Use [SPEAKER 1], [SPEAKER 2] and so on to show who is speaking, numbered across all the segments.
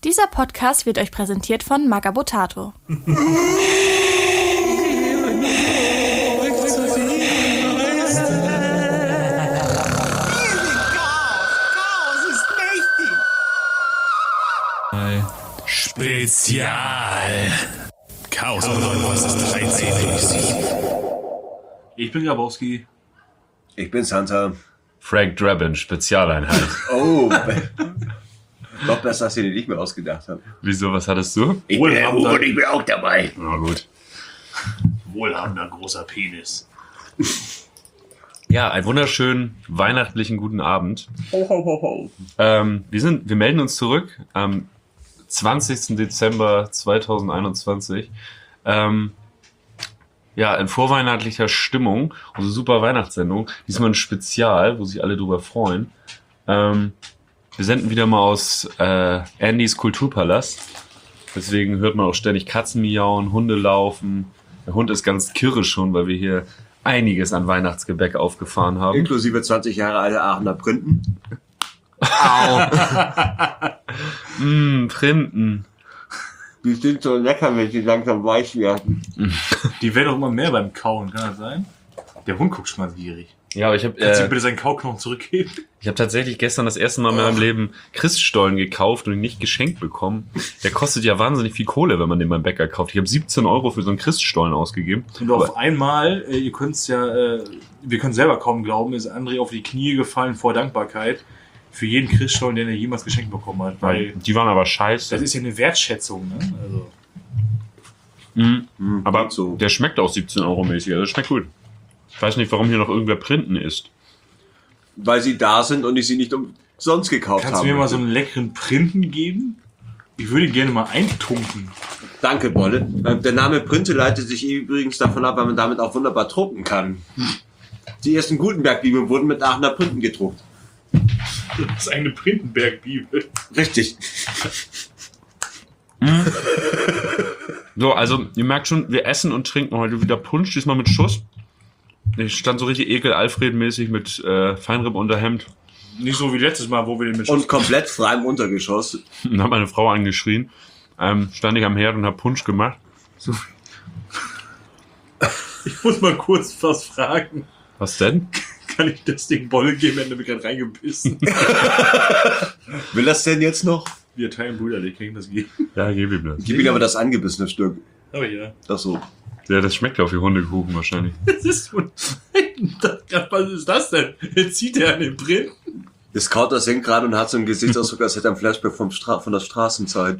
[SPEAKER 1] Dieser Podcast wird euch präsentiert von Magabotato.
[SPEAKER 2] Spezial. Chaos ist 13.
[SPEAKER 3] Ich bin Grabowski.
[SPEAKER 4] Ich bin Santa.
[SPEAKER 5] Frank Drabin, Spezialeinheit.
[SPEAKER 4] Oh, noch besser, dass ich den nicht mehr ausgedacht habe.
[SPEAKER 5] Wieso, was hattest du?
[SPEAKER 4] Ich bin auch dabei.
[SPEAKER 5] Na gut.
[SPEAKER 3] Wohlhabender großer Penis.
[SPEAKER 5] Ja, einen wunderschönen weihnachtlichen guten Abend.
[SPEAKER 3] Ho, ho, ho, ho.
[SPEAKER 5] Wir melden uns zurück am 20. Dezember 2021. In vorweihnachtlicher Stimmung. Unsere super Weihnachtssendung. Diesmal ein Spezial, wo sich alle drüber freuen. Wir senden wieder mal aus Andys Kulturpalast. Deswegen hört man auch ständig Katzen miauen, Hunde laufen. Der Hund ist ganz kirre schon, weil wir hier einiges an Weihnachtsgebäck aufgefahren haben.
[SPEAKER 4] Inklusive 20 Jahre alte Aachener Printen.
[SPEAKER 5] Au! Printen.
[SPEAKER 4] Die sind so lecker, wenn sie langsam weich werden.
[SPEAKER 3] Die werden auch immer mehr beim Kauen, kann das sein? Der Hund guckt schon mal gierig.
[SPEAKER 5] Ja, aber
[SPEAKER 3] Kannst du bitte seinen Kauknochen zurückgeben?
[SPEAKER 5] Ich habe tatsächlich gestern das erste Mal in meinem Leben Christstollen gekauft und ihn nicht geschenkt bekommen. Der kostet ja wahnsinnig viel Kohle, wenn man den beim Bäcker kauft. Ich habe 17 € für so einen Christstollen ausgegeben.
[SPEAKER 3] Und auf einmal, wir können es selber kaum glauben, ist André auf die Knie gefallen vor Dankbarkeit für jeden Christstollen, den er jemals geschenkt bekommen hat. Weil
[SPEAKER 5] Die waren aber scheiße.
[SPEAKER 3] das ist ja eine Wertschätzung, ne? Also.
[SPEAKER 5] Aber
[SPEAKER 4] so.
[SPEAKER 5] der schmeckt auch 17 € mäßig. Also das schmeckt gut. Ich weiß nicht, warum hier noch irgendwer Printen isst.
[SPEAKER 4] Weil sie da sind und ich sie nicht umsonst gekauft habe.
[SPEAKER 3] Kannst du mir mal so einen leckeren Printen geben? Ich würde ihn gerne mal eintunken.
[SPEAKER 4] Danke, Bolle. Der Name Printe leitet sich übrigens davon ab, weil man damit auch wunderbar drucken kann. Die ersten Gutenberg-Bibeln wurden mit Aachener Printen gedruckt.
[SPEAKER 3] Das ist eine Printenberg-Bibel.
[SPEAKER 4] Richtig.
[SPEAKER 5] So, also ihr merkt schon, wir essen und trinken heute wieder Punsch, diesmal mit Schuss. Ich stand so richtig Ekel-Alfred-mäßig mit Feinripp-Unterhemd.
[SPEAKER 3] Nicht so wie letztes Mal, wo wir den mit
[SPEAKER 4] Und komplett frei im Untergeschoss.
[SPEAKER 5] Und habe meine Frau angeschrien. Stand ich am Herd und habe Punsch gemacht. So.
[SPEAKER 3] Ich muss mal kurz was fragen.
[SPEAKER 5] Was denn?
[SPEAKER 3] Kann ich das Ding Bolle geben, wenn du mich gerade reingebissen?
[SPEAKER 4] Will das denn jetzt noch?
[SPEAKER 3] Wir teilen brüderlich, kann ich das geben?
[SPEAKER 5] Ja, gib ihm das.
[SPEAKER 4] Gib ihm aber das angebissene Stück.
[SPEAKER 3] Aber ja.
[SPEAKER 4] Das so.
[SPEAKER 5] Ja, das schmeckt auch wie Hundekuchen wahrscheinlich.
[SPEAKER 3] Das ist so was ist das denn? Jetzt zieht er an den Printen.
[SPEAKER 4] Das kaut das hängt gerade und hat so einen Gesichtsausdruck, als hätte er ein Flashback von der Straßenzeit.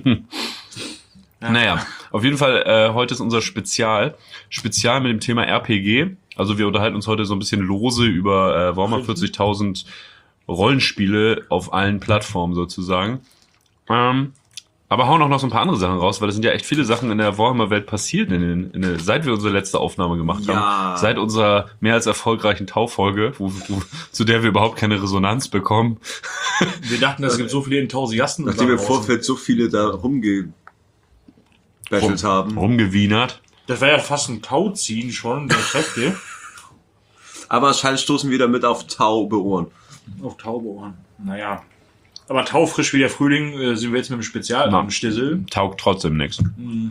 [SPEAKER 5] Naja, auf jeden Fall, heute ist unser Spezial mit dem Thema RPG. Also wir unterhalten uns heute so ein bisschen lose über Warhammer 40.000 Rollenspiele auf allen Plattformen sozusagen. Aber hauen auch noch so ein paar andere Sachen raus, weil es sind ja echt viele Sachen in der Warhammer-Welt passiert, seit wir unsere letzte Aufnahme gemacht haben. Seit unserer mehr als erfolgreichen Taufolge, zu der wir überhaupt keine Resonanz bekommen.
[SPEAKER 3] Wir dachten, es gibt so viele Enthusiasten.
[SPEAKER 4] Nachdem wir im Vorfeld so viele da rumgebettelt haben.
[SPEAKER 5] Rumgewienert.
[SPEAKER 3] Das war ja fast ein Tauziehen schon, der Kräfte.
[SPEAKER 4] Aber anscheinend stoßen wir damit auf taube Ohren.
[SPEAKER 3] Auf taube Ohren. Naja. Aber taufrisch wie der Frühling sind wir jetzt mit dem Spezial am Stissel.
[SPEAKER 5] Taugt trotzdem nichts.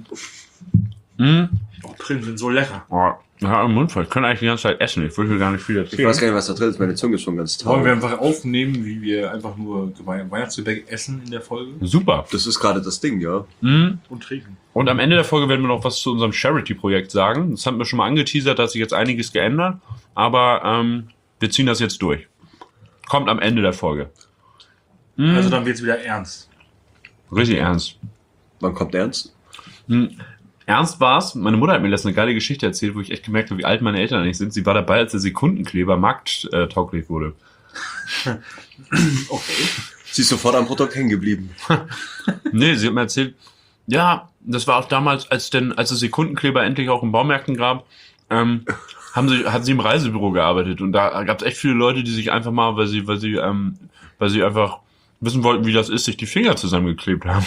[SPEAKER 3] Oh, Printen sind so lecker.
[SPEAKER 5] Oh, ja, im Mund voll. Ich kann eigentlich die ganze Zeit essen. Ich will gar nicht viel
[SPEAKER 4] Ich
[SPEAKER 5] erzählen.
[SPEAKER 4] weiß gar nicht, was da drin ist. Meine Zunge ist schon ganz
[SPEAKER 3] Wollen
[SPEAKER 4] taub.
[SPEAKER 3] wir einfach aufnehmen, wie wir einfach nur Weihnachtsgebäck essen in der Folge?
[SPEAKER 5] Super.
[SPEAKER 4] Das ist gerade das Ding, ja.
[SPEAKER 3] Und trinken.
[SPEAKER 5] Und am Ende der Folge werden wir noch was zu unserem Charity-Projekt sagen. Das haben wir schon mal angeteasert, da hat sich jetzt einiges geändert. Aber wir ziehen das jetzt durch. Kommt am Ende der Folge.
[SPEAKER 3] Also dann wird's wieder ernst.
[SPEAKER 5] Richtig ernst.
[SPEAKER 4] Wann kommt Ernst?
[SPEAKER 5] Ernst war's. Meine Mutter hat mir letztens eine geile Geschichte erzählt, wo ich echt gemerkt habe, wie alt meine Eltern eigentlich sind. Sie war dabei, als der Sekundenkleber markttauglich wurde.
[SPEAKER 3] Okay.
[SPEAKER 4] Sie ist sofort am Produkt hängen geblieben.
[SPEAKER 5] Nee, sie hat mir erzählt, ja, das war auch damals, als es Sekundenkleber endlich auch in Baumärkten gab, hat sie im Reisebüro gearbeitet. Und da gab es echt viele Leute, die sich einfach mal, weil sie einfach wissen wollten, wie das ist, sich die Finger zusammengeklebt haben.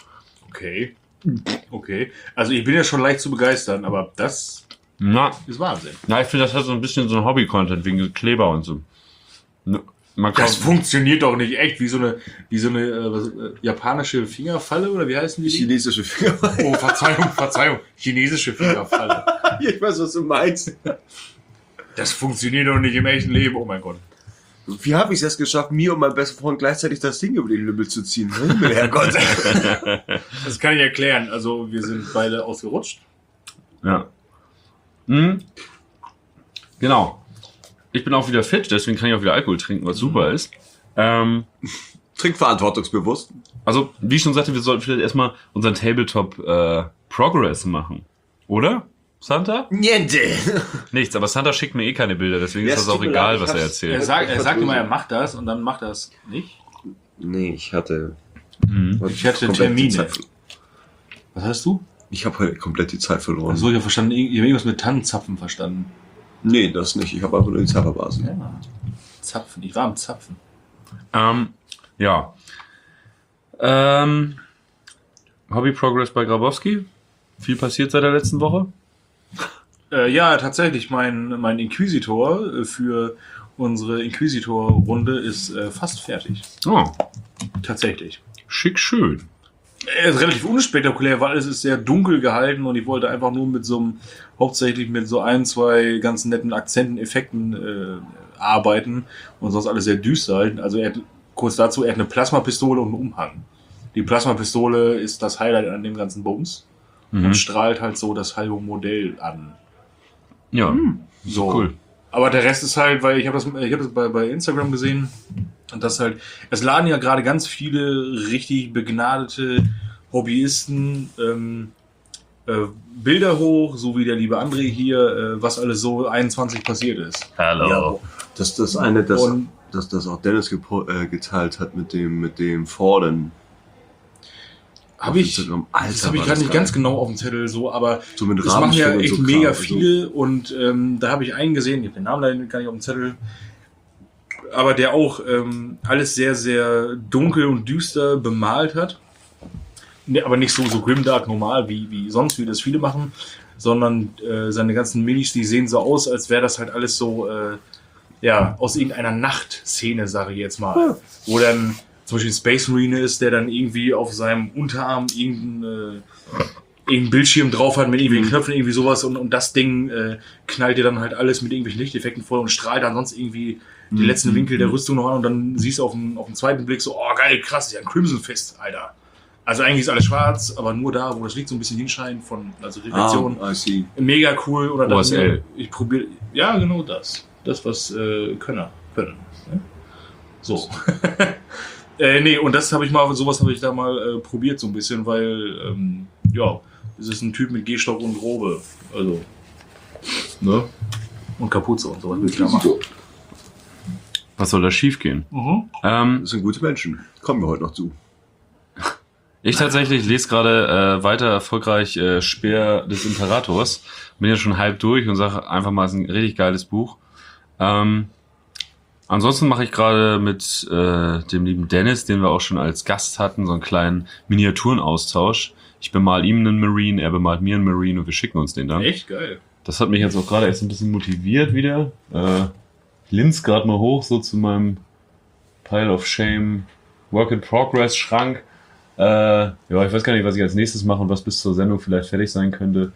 [SPEAKER 3] Okay. Also ich bin ja schon leicht zu begeistern, aber das ist Wahnsinn.
[SPEAKER 5] Na, ich finde, das hat so ein bisschen so ein Hobby-Content wegen Kleber und so.
[SPEAKER 3] Das funktioniert doch nicht echt, wie so eine japanische Fingerfalle, oder wie heißen die?
[SPEAKER 4] Chinesische Fingerfalle.
[SPEAKER 3] Oh, Verzeihung. Chinesische Fingerfalle.
[SPEAKER 4] Ich weiß, was du meinst.
[SPEAKER 3] Das funktioniert doch nicht im echten Leben, oh mein Gott.
[SPEAKER 4] Wie habe ich es erst geschafft, mir und meinem besten Freund gleichzeitig das Ding über den Lümmel zu ziehen? Herrgott.
[SPEAKER 3] Das kann ich erklären. Also, wir sind beide ausgerutscht.
[SPEAKER 5] Ja. Genau. Ich bin auch wieder fit, deswegen kann ich auch wieder Alkohol trinken, was super ist.
[SPEAKER 4] Trink verantwortungsbewusst.
[SPEAKER 5] Also, wie ich schon sagte, wir sollten vielleicht erstmal unseren Tabletop Progress machen. Oder? Santa?
[SPEAKER 4] Niente.
[SPEAKER 5] Nichts, aber Santa schickt mir keine Bilder, deswegen ist das auch egal, was er erzählt.
[SPEAKER 3] Er sagt immer, er macht das und dann macht er es nicht.
[SPEAKER 4] Nee, ich hatte
[SPEAKER 3] Termine. Was hast du?
[SPEAKER 4] Ich habe heute komplett die Zeit verloren.
[SPEAKER 3] Achso, ich habe verstanden, ich habe irgendwas mit Tannenzapfen verstanden.
[SPEAKER 4] Nee, das nicht. Ich habe einfach nur die Zapferbasen.
[SPEAKER 3] Ja. Zapfen, ich war am Zapfen.
[SPEAKER 5] Ja. Hobby Progress bei Grabowski. Viel passiert seit der letzten Woche?
[SPEAKER 3] Ja, tatsächlich. Mein Inquisitor für unsere Inquisitor-Runde ist fast fertig.
[SPEAKER 5] Oh,
[SPEAKER 3] Tatsächlich.
[SPEAKER 5] schick schön.
[SPEAKER 3] Er ist relativ unspektakulär, weil es ist sehr dunkel gehalten und ich wollte einfach nur hauptsächlich mit so 1, 2 ganz netten Akzenten, Effekten arbeiten und sonst alles sehr düster halten. Also er hat eine Plasmapistole und einen Umhang. Die Plasmapistole ist das Highlight an dem ganzen Bums und strahlt halt so das halbe Modell an.
[SPEAKER 5] Ja,
[SPEAKER 3] So.
[SPEAKER 5] cool.
[SPEAKER 3] Aber der Rest ist halt, weil ich habe das bei Instagram gesehen und das halt, es laden ja gerade ganz viele richtig begnadete Hobbyisten Bilder hoch, so wie der liebe André hier, was alles so 21 passiert ist.
[SPEAKER 5] Hallo.
[SPEAKER 4] Ja, das auch Dennis geteilt hat mit dem Fallen.
[SPEAKER 3] Habe ich,
[SPEAKER 4] Alter,
[SPEAKER 3] das habe ich
[SPEAKER 4] war
[SPEAKER 3] gerade
[SPEAKER 4] das
[SPEAKER 3] nicht
[SPEAKER 4] geil.
[SPEAKER 3] ganz genau auf dem Zettel so, aber
[SPEAKER 4] So mit
[SPEAKER 3] das machen ja
[SPEAKER 4] Rahmenschwung und
[SPEAKER 3] echt
[SPEAKER 4] so
[SPEAKER 3] mega
[SPEAKER 4] Kram,
[SPEAKER 3] viele und da habe ich einen gesehen, ich habe den Namen leider gar nicht auf dem Zettel, aber der auch alles sehr, sehr dunkel und düster bemalt hat. Nee, aber nicht so grimdark normal, wie sonst, wie das viele machen, sondern seine ganzen Minis, die sehen so aus, als wäre das halt alles so aus irgendeiner Nachtszene, sage ich jetzt mal. Wo dann zum Beispiel ein Space Marine ist, der dann irgendwie auf seinem Unterarm irgendeinen Bildschirm drauf hat mit irgendwelchen Knöpfen, irgendwie sowas und das Ding knallt dir dann halt alles mit irgendwelchen Lichteffekten voll und strahlt dann sonst irgendwie die letzten Winkel der Rüstung noch an und dann siehst du auf den zweiten Blick so, oh geil, krass, ist ja ein Crimson Fist, Alter. Also eigentlich ist alles schwarz, aber nur da, wo das Licht so ein bisschen hinscheint, also Reflexion.
[SPEAKER 4] I see.
[SPEAKER 3] Mega cool. Oder
[SPEAKER 5] OSL.
[SPEAKER 3] Ich probiere, ja genau das. Das, was Könner können. Ne? So. Nee, und sowas habe ich da mal probiert so ein bisschen, weil, es ist ein Typ mit Gehstock und Robe. Also, ne? Und Kapuze und sowas will ich da machen.
[SPEAKER 5] Was soll da schief gehen?
[SPEAKER 4] Das sind gute Menschen. Kommen wir heute noch zu.
[SPEAKER 5] Ich tatsächlich lese gerade weiter erfolgreich Speer des Imperators. Bin ja schon halb durch und sage einfach mal, es ist ein richtig geiles Buch. Ansonsten mache ich gerade mit dem lieben Dennis, den wir auch schon als Gast hatten, so einen kleinen Miniaturenaustausch. Ich bemal ihm einen Marine, er bemalt mir einen Marine und wir schicken uns den dann.
[SPEAKER 3] Echt geil.
[SPEAKER 5] Das hat mich jetzt auch gerade erst ein bisschen motiviert wieder. Ich linse gerade mal hoch so zu meinem Pile of Shame Work in Progress Schrank. Ich weiß gar nicht, was ich als nächstes mache und was bis zur Sendung vielleicht fertig sein könnte.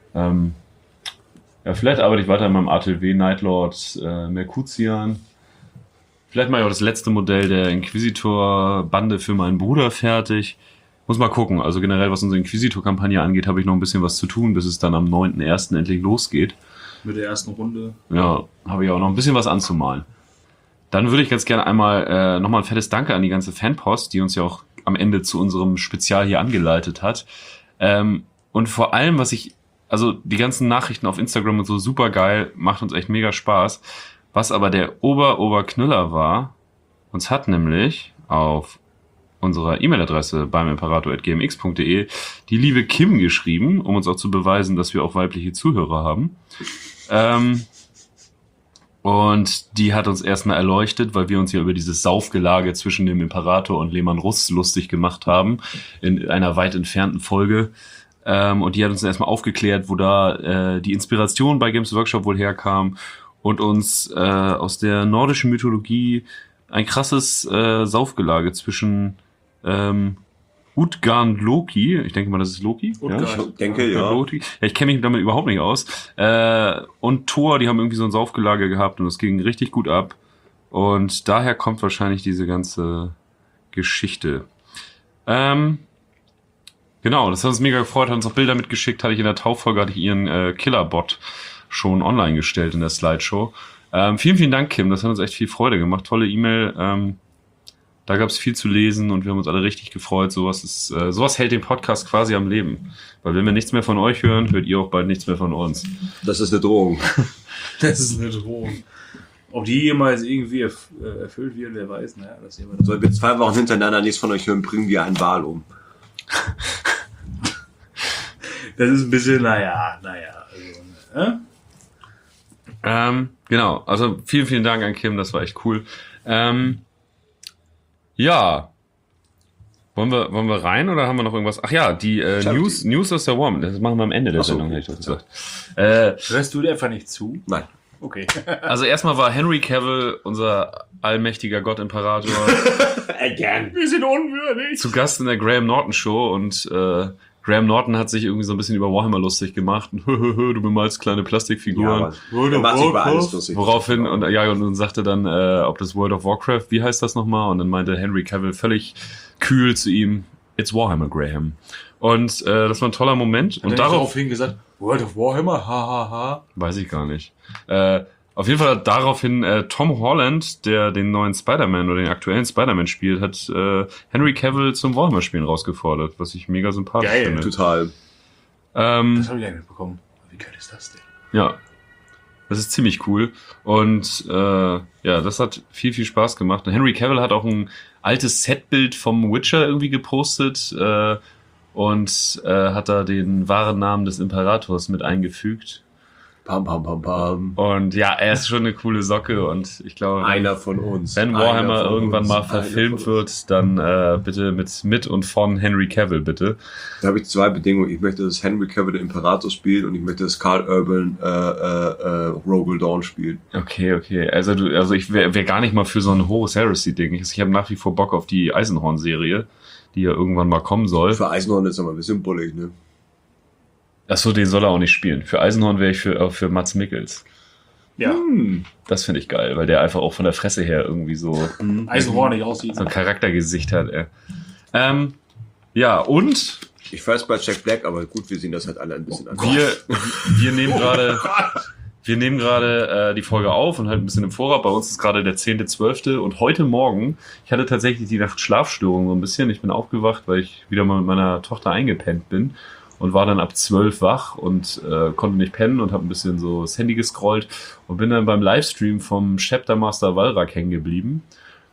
[SPEAKER 5] Vielleicht arbeite ich weiter in meinem ATW Nightlord Mercutian. Vielleicht mache ich auch das letzte Modell der Inquisitor-Bande für meinen Bruder fertig. Muss mal gucken. Also generell, was unsere Inquisitor-Kampagne angeht, habe ich noch ein bisschen was zu tun, bis es dann am 9.1. endlich losgeht.
[SPEAKER 3] Mit der ersten Runde.
[SPEAKER 5] Ja, habe ich auch noch ein bisschen was anzumalen. Dann würde ich ganz gerne einmal nochmal ein fettes Danke an die ganze Fanpost, die uns ja auch am Ende zu unserem Spezial hier angeleitet hat. Und vor allem, also die ganzen Nachrichten auf Instagram und so super geil, macht uns echt mega Spaß. Was aber der Oberknüller war, uns hat nämlich auf unserer E-Mail-Adresse beim imperator@gmx.de die liebe Kim geschrieben, um uns auch zu beweisen, dass wir auch weibliche Zuhörer haben. Und die hat uns erstmal erleuchtet, weil wir uns ja über dieses Saufgelage zwischen dem Imperator und Lehmann Russ lustig gemacht haben, in einer weit entfernten Folge. Und die hat uns erstmal aufgeklärt, wo da die Inspiration bei Games Workshop wohl herkam und uns aus der nordischen Mythologie ein krasses Saufgelage zwischen Utgard und Loki. Ich denke mal, das ist Loki.
[SPEAKER 3] Utgard.
[SPEAKER 5] Ja?
[SPEAKER 4] Ich denke, ja.
[SPEAKER 5] Loki. Ja, ich kenne mich damit überhaupt nicht aus. Und Thor, die haben irgendwie so ein Saufgelage gehabt und es ging richtig gut ab. Und daher kommt wahrscheinlich diese ganze Geschichte. Genau, das hat uns mega gefreut, hat uns auch Bilder mitgeschickt, hatte ich in der Tauffolge, hatte ich ihren Killerbot schon online gestellt in der Slideshow. Vielen, vielen Dank, Kim, das hat uns echt viel Freude gemacht, tolle E-Mail, da gab es viel zu lesen und wir haben uns alle richtig gefreut, sowas hält den Podcast quasi am Leben, weil wenn wir nichts mehr von euch hören, hört ihr auch bald nichts mehr von uns.
[SPEAKER 4] Das ist eine Drohung.
[SPEAKER 3] Das ist eine Drohung. Ob die jemals irgendwie erfüllt wird, wer weiß. Naja, das sehen wir dann.
[SPEAKER 4] Sollen wir 2 Wochen hintereinander nichts von euch hören, bringen wir einen Wal um.
[SPEAKER 3] Das ist ein bisschen, naja. Also,
[SPEAKER 5] Genau, also vielen, vielen Dank an Kim, das war echt cool. Ja, wollen wir rein oder haben wir noch irgendwas? Ach ja, die News aus der Warm, das machen wir am Ende der Sendung, hätte ich doch gesagt.
[SPEAKER 3] hörst du dir einfach nicht zu?
[SPEAKER 4] Nein.
[SPEAKER 3] Okay.
[SPEAKER 5] Also erstmal war Henry Cavill, unser allmächtiger Gott-Imperator,
[SPEAKER 4] Again.
[SPEAKER 3] Wir sind unwürdig.
[SPEAKER 5] zu Gast in der Graham Norton Show und Graham Norton hat sich irgendwie so ein bisschen über Warhammer lustig gemacht. Du bemalst kleine Plastikfiguren.
[SPEAKER 4] Er macht sich über alles lustig.
[SPEAKER 5] Woraufhin, und sagte dann, ob das World of Warcraft, wie heißt das nochmal? Und dann meinte Henry Cavill völlig kühl zu ihm, it's Warhammer, Graham. Und das war ein toller Moment. Und
[SPEAKER 3] daraufhin gesagt, World of Warhammer, hahaha.
[SPEAKER 5] Weiß ich gar nicht. Auf jeden Fall hat daraufhin Tom Holland, der den neuen Spider-Man oder den aktuellen Spider-Man spielt, hat Henry Cavill zum Warhammer-Spielen rausgefordert, was ich mega sympathisch
[SPEAKER 3] Geil.
[SPEAKER 5] finde.
[SPEAKER 4] Total.
[SPEAKER 3] Das habe ich ja mitbekommen. Wie geil ist das denn?
[SPEAKER 5] Ja, das ist ziemlich cool. Und ja, das hat viel, viel Spaß gemacht. Und Henry Cavill hat auch ein altes Setbild vom Witcher irgendwie gepostet und hat da den wahren Namen des Imperators mit eingefügt.
[SPEAKER 4] Pam, pam, pam, pam.
[SPEAKER 5] Und ja, er ist schon eine coole Socke und ich glaube,
[SPEAKER 4] Einer von uns.
[SPEAKER 5] wenn Warhammer irgendwann mal verfilmt wird, dann bitte mit und von Henry Cavill, bitte.
[SPEAKER 4] Da habe ich 2 Bedingungen. Ich möchte, dass Henry Cavill den Imperator spielt und ich möchte, dass Karl Urban Rogel Dawn spielt.
[SPEAKER 5] Okay. Also ich wäre gar nicht mal für so ein Horus Heresy-Ding. Ich habe nach wie vor Bock auf die Eisenhorn-Serie, die ja irgendwann mal kommen soll.
[SPEAKER 4] Für Eisenhorn ist aber ein bisschen bullig, ne?
[SPEAKER 5] Achso, den soll er auch nicht spielen. Für Eisenhorn wäre ich für Mats Mikkels.
[SPEAKER 3] Ja.
[SPEAKER 5] Das finde ich geil, weil der einfach auch von der Fresse her irgendwie so
[SPEAKER 3] Eisenhornig aussieht.
[SPEAKER 5] ein Charaktergesicht hat. Ja, und
[SPEAKER 4] Ich weiß bei Jack Black, aber gut, wir sehen das halt alle ein bisschen an.
[SPEAKER 5] wir nehmen gerade die Folge auf und halt ein bisschen im Vorrat. Bei uns ist gerade der 10.12. und heute Morgen, ich hatte tatsächlich die Nacht Schlafstörung so ein bisschen. Ich bin aufgewacht, weil ich wieder mal mit meiner Tochter eingepennt bin und war dann ab 12 wach und konnte nicht pennen und habe ein bisschen so das Handy gescrollt und bin dann beim Livestream vom Chapter Master Walrak hängen geblieben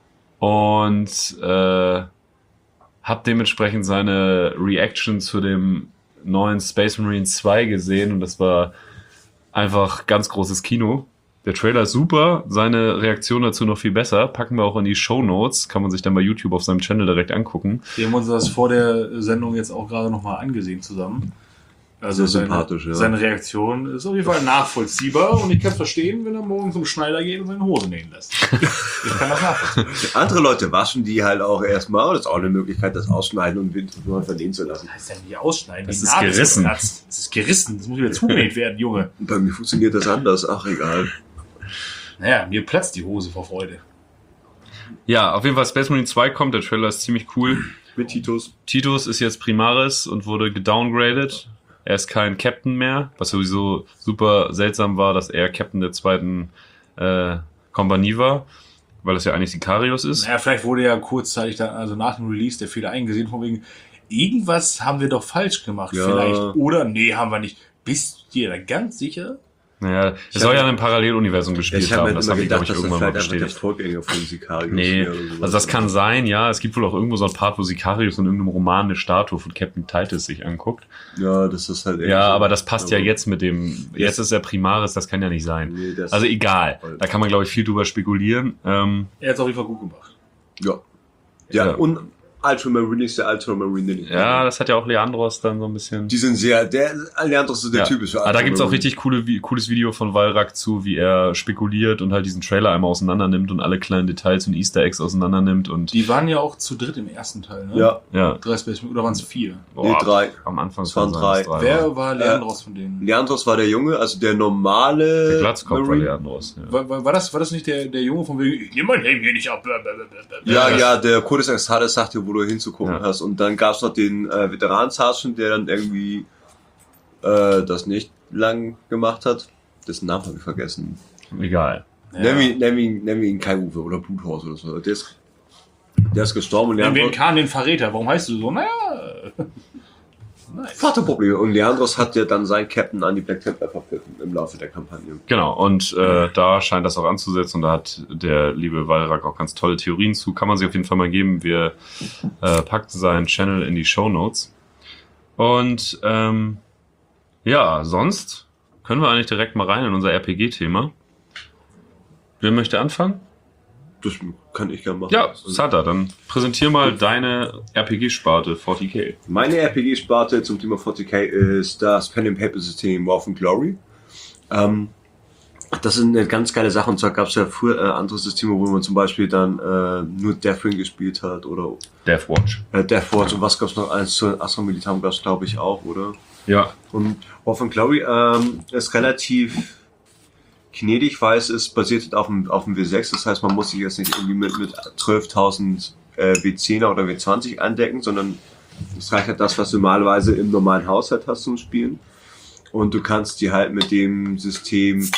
[SPEAKER 5] und habe dementsprechend seine Reaction zu dem neuen Space Marine 2 gesehen und das war einfach ganz großes Kino. Der Trailer ist super, seine Reaktion dazu noch viel besser. Packen wir auch in die Shownotes, kann man sich dann bei YouTube auf seinem Channel direkt angucken.
[SPEAKER 3] Wir haben uns das vor der Sendung jetzt auch gerade nochmal angesehen zusammen. Also
[SPEAKER 4] sehr sympathisch, ja.
[SPEAKER 3] Seine Reaktion ist auf jeden Fall nachvollziehbar und ich kann es verstehen, wenn er morgen zum Schneider geht und seine Hose nähen lässt. Ich kann das nachvollziehen.
[SPEAKER 4] Andere Leute waschen die halt auch erstmal. Das ist auch eine Möglichkeit, das ausschneiden und nur verdienen zu lassen.
[SPEAKER 3] Das ist ja nicht ausschneiden.
[SPEAKER 5] Das
[SPEAKER 3] Die
[SPEAKER 5] ist
[SPEAKER 3] Naht
[SPEAKER 5] gerissen.
[SPEAKER 3] geplatzt. Das ist gerissen. Das muss wieder zugenäht werden, Junge.
[SPEAKER 4] Und bei mir funktioniert das anders. Ach, egal.
[SPEAKER 3] Naja, mir platzt die Hose vor Freude.
[SPEAKER 5] Ja, auf jeden Fall Space Marine 2 kommt, der Trailer ist ziemlich cool.
[SPEAKER 4] Mit Titus.
[SPEAKER 5] Titus ist jetzt Primaris und wurde gedowngraded. Er ist kein Captain mehr, was sowieso super seltsam war, dass er Captain der 2. Kompanie war, weil das ja eigentlich Sicarius ist.
[SPEAKER 3] Naja, vielleicht wurde ja kurzzeitig dann, also nach dem Release, der Fehler eingesehen, von wegen, irgendwas haben wir doch falsch gemacht,
[SPEAKER 4] Ja.
[SPEAKER 3] vielleicht. Oder, nee, haben wir nicht. Bist du dir da ganz sicher?
[SPEAKER 5] Naja, es soll ja in einem Paralleluniversum gespielt
[SPEAKER 4] Ich habe
[SPEAKER 5] haben.
[SPEAKER 4] mir
[SPEAKER 5] Das
[SPEAKER 4] immer
[SPEAKER 5] habe ich, glaube
[SPEAKER 4] gedacht,
[SPEAKER 5] ich,
[SPEAKER 4] dass das
[SPEAKER 5] irgendwann mal
[SPEAKER 4] vielleicht einfach der
[SPEAKER 5] bestätigt.
[SPEAKER 4] Vorgänger von Sicarius
[SPEAKER 5] Nee,
[SPEAKER 4] wäre oder sowas.
[SPEAKER 5] also das kann sein, ja. Es gibt wohl auch irgendwo so ein Part, wo Sicarius in irgendeinem Roman eine Statue von Captain Titus sich anguckt.
[SPEAKER 4] Ja, das ist halt
[SPEAKER 5] Ja, aber das passt ja
[SPEAKER 4] aber-
[SPEAKER 5] jetzt mit dem, jetzt ist er Primaris, das kann ja nicht sein.
[SPEAKER 4] Nee, das-
[SPEAKER 5] Also egal, da kann man, glaube ich, viel drüber spekulieren.
[SPEAKER 3] Er hat es auf jeden Fall gut gemacht.
[SPEAKER 4] Ja. Ja,
[SPEAKER 5] Ja.
[SPEAKER 4] und Ultramarine ist der Ultramarine.
[SPEAKER 5] Ja, das hat ja auch Leandros dann so ein bisschen.
[SPEAKER 4] Die sind Leandros ist der typische
[SPEAKER 5] Ultramarine. Da gibt's auch richtig cooles Video von Walrak zu, wie er spekuliert und halt diesen Trailer einmal auseinander nimmt und alle kleinen Details und Easter Eggs auseinander nimmt. Und
[SPEAKER 3] die waren ja auch zu dritt im ersten Teil, ne?
[SPEAKER 4] Ja.
[SPEAKER 3] 3 Space Marines, oder waren es 4?
[SPEAKER 4] Nee, 3.
[SPEAKER 5] Am Anfang
[SPEAKER 4] waren 3.
[SPEAKER 3] Wer war Leandros von denen?
[SPEAKER 4] Leandros war der Junge, also der normale.
[SPEAKER 5] Der Glatzkopf war Leandros.
[SPEAKER 3] Ja. War das nicht der Junge von wegen, nimm mein Helm hier nicht ab?
[SPEAKER 4] Ja, der Codex Exartes sagte, wo du hinzugucken hast. Und dann gab's noch den Veteran-Sergeant, der dann irgendwie das nicht lang gemacht hat. Dessen Namen habe ich vergessen.
[SPEAKER 5] Egal.
[SPEAKER 4] Ja. Nennen wir ihn Kai Uwe oder Bluthaus oder so. Der ist gestorben. Und
[SPEAKER 3] Wen kam den Verräter? Warum heißt du so? Naja.
[SPEAKER 4] Nice. Vaterprobleme. Und Leandros hat ja dann seinen Captain an die Black Templar verpfiffen im Laufe der Kampagne.
[SPEAKER 5] Genau, und da scheint das auch anzusetzen und da hat der liebe Walrak auch ganz tolle Theorien zu. Kann man sich auf jeden Fall mal geben. Wir packen seinen Channel in die Shownotes. Und sonst können wir eigentlich direkt mal rein in unser RPG-Thema. Wer möchte anfangen?
[SPEAKER 4] Das kann ich gerne machen.
[SPEAKER 5] Ja, Santa, dann präsentier mal deine RPG-Sparte 40k.
[SPEAKER 4] Meine RPG-Sparte zum Thema 40k ist das Pen-and-Paper-System War of Glory. Das ist eine ganz geile Sache. Und zwar gab es ja früher andere Systeme, wo man zum Beispiel dann nur Deathwing gespielt hat oder
[SPEAKER 5] Deathwatch.
[SPEAKER 4] Deathwatch und was gab es noch? Eins zu Astra Militam gab es, glaube ich, auch, oder?
[SPEAKER 5] Ja.
[SPEAKER 4] Und War of Glory ist relativ gnädig, weil es ist basiert auf dem W6, das heißt, man muss sich jetzt nicht irgendwie mit 12.000 W10er oder W20 andecken, sondern es reicht halt das, was du normalerweise im normalen Haushalt hast zum Spielen. Und du kannst dir halt mit dem System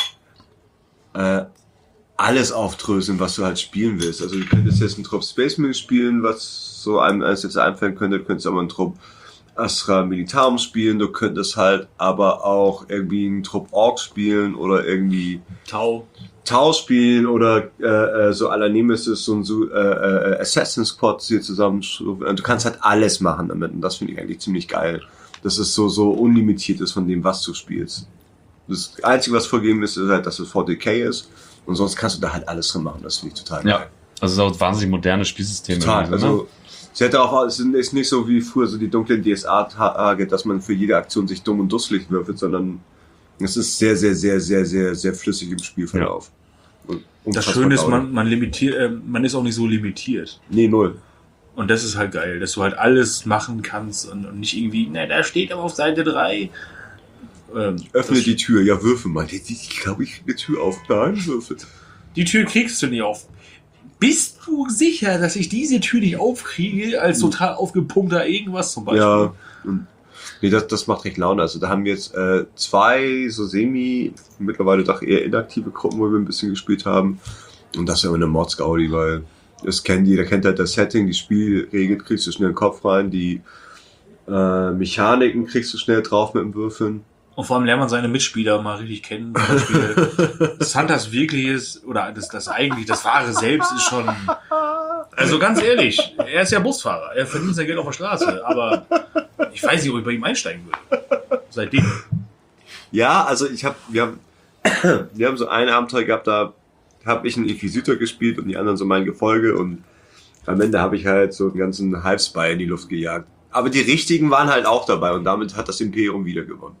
[SPEAKER 4] alles aufdröseln, was du halt spielen willst. Also du könntest jetzt einen Trupp Space Marine spielen, was so einem als jetzt einfallen könnte, du könntest aber einen Trupp Astra Militarum spielen, du könntest halt aber auch irgendwie einen Trupp Orks spielen oder irgendwie Tau spielen oder so à la Nemesis und so Assassin's Squad hier zusammen. Du kannst halt alles machen damit und das finde ich eigentlich ziemlich geil. Dass es so unlimitiert ist von dem, was du spielst. Das Einzige, was vorgegeben ist halt, dass es 40k ist und sonst kannst du da halt alles drin machen. Das finde ich total geil.
[SPEAKER 5] Ja, also es ist auch ein wahnsinnig modernes Spielsystem.
[SPEAKER 4] Total, also es hätte auch, es ist nicht so wie früher so die dunklen DSA-Tage, dass man für jede Aktion sich dumm und dusselig würfelt, sondern es ist sehr, sehr, sehr, sehr, sehr, sehr flüssig im Spielverlauf.
[SPEAKER 3] Ja. Das Schöne ist, man ist auch nicht so limitiert.
[SPEAKER 4] Nee, 0.
[SPEAKER 3] Und das ist halt geil, dass du halt alles machen kannst und nicht irgendwie, da steht aber auf Seite 3.
[SPEAKER 4] Öffne die Tür, ja, würfel mal. Ich glaube, ich kriege die Tür auf. Nein, würfel.
[SPEAKER 3] Die Tür kriegst du nicht auf. Bist du sicher, dass ich diese Tür nicht aufkriege, als total aufgepumpter irgendwas zum Beispiel?
[SPEAKER 4] Ja, nee, das macht recht Laune. Also da haben wir jetzt 2 so mittlerweile doch eher inaktive Gruppen, wo wir ein bisschen gespielt haben. Und das ist ja immer eine Mordsgaudi, weil jeder kennt halt das Setting, die Spielregeln kriegst du schnell in den Kopf rein, die Mechaniken kriegst du schnell drauf mit dem Würfeln.
[SPEAKER 3] Und vor allem lernt man seine Mitspieler mal richtig kennen. Zum Beispiel Santas wirkliches, oder das wahre Selbst ist schon, also ganz ehrlich, er ist ja Busfahrer, er verdient sein Geld auf der Straße, aber ich weiß nicht, ob ich bei ihm einsteigen würde. Seitdem.
[SPEAKER 4] Ja, also wir haben so ein Abenteuer gehabt, da habe ich einen Inquisitor gespielt und die anderen so mein Gefolge und am Ende habe ich halt so einen ganzen Halbspy in die Luft gejagt. Aber die richtigen waren halt auch dabei und damit hat das Imperium wieder gewonnen.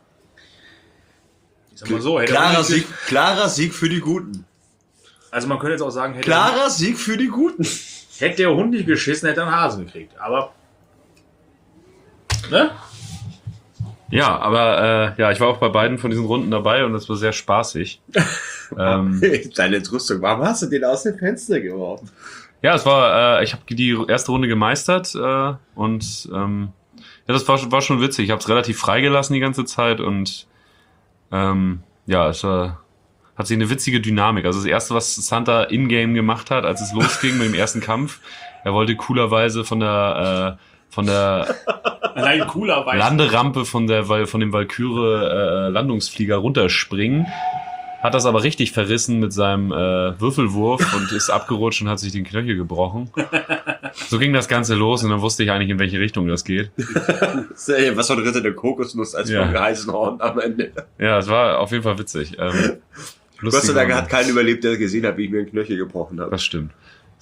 [SPEAKER 3] Ich sag mal so,
[SPEAKER 4] klarer Sieg für die Guten.
[SPEAKER 3] Also man könnte jetzt auch sagen,
[SPEAKER 4] Sieg für die Guten.
[SPEAKER 3] Hätte der Hund nicht geschissen, hätte er einen Hasen gekriegt. Aber ne?
[SPEAKER 5] Ja, aber ich war auch bei beiden von diesen Runden dabei und das war sehr spaßig.
[SPEAKER 4] Deine Entrüstung, warum hast du den aus dem Fenster geworfen?
[SPEAKER 5] Ja, es war, ich habe die erste Runde gemeistert und das war schon witzig. Ich habe es relativ freigelassen die ganze Zeit und es hat sich eine witzige Dynamik. Also das erste, was Santa in-game gemacht hat, als es losging mit dem ersten Kampf, er wollte coolerweise von der Landerampe von dem Valkyrie Landungsflieger runterspringen, hat das aber richtig verrissen mit seinem Würfelwurf und ist abgerutscht und hat sich den Knöchel gebrochen. So ging das Ganze los und dann wusste ich eigentlich, in welche Richtung das geht.
[SPEAKER 4] Was war der Kokosnuss als vom Geisenhorn am Ende?
[SPEAKER 5] Ja, es war auf jeden Fall witzig.
[SPEAKER 4] Gott sei Dank hat keiner überlebt, der gesehen hat, wie ich mir den Knöchel gebrochen habe.
[SPEAKER 5] Das stimmt.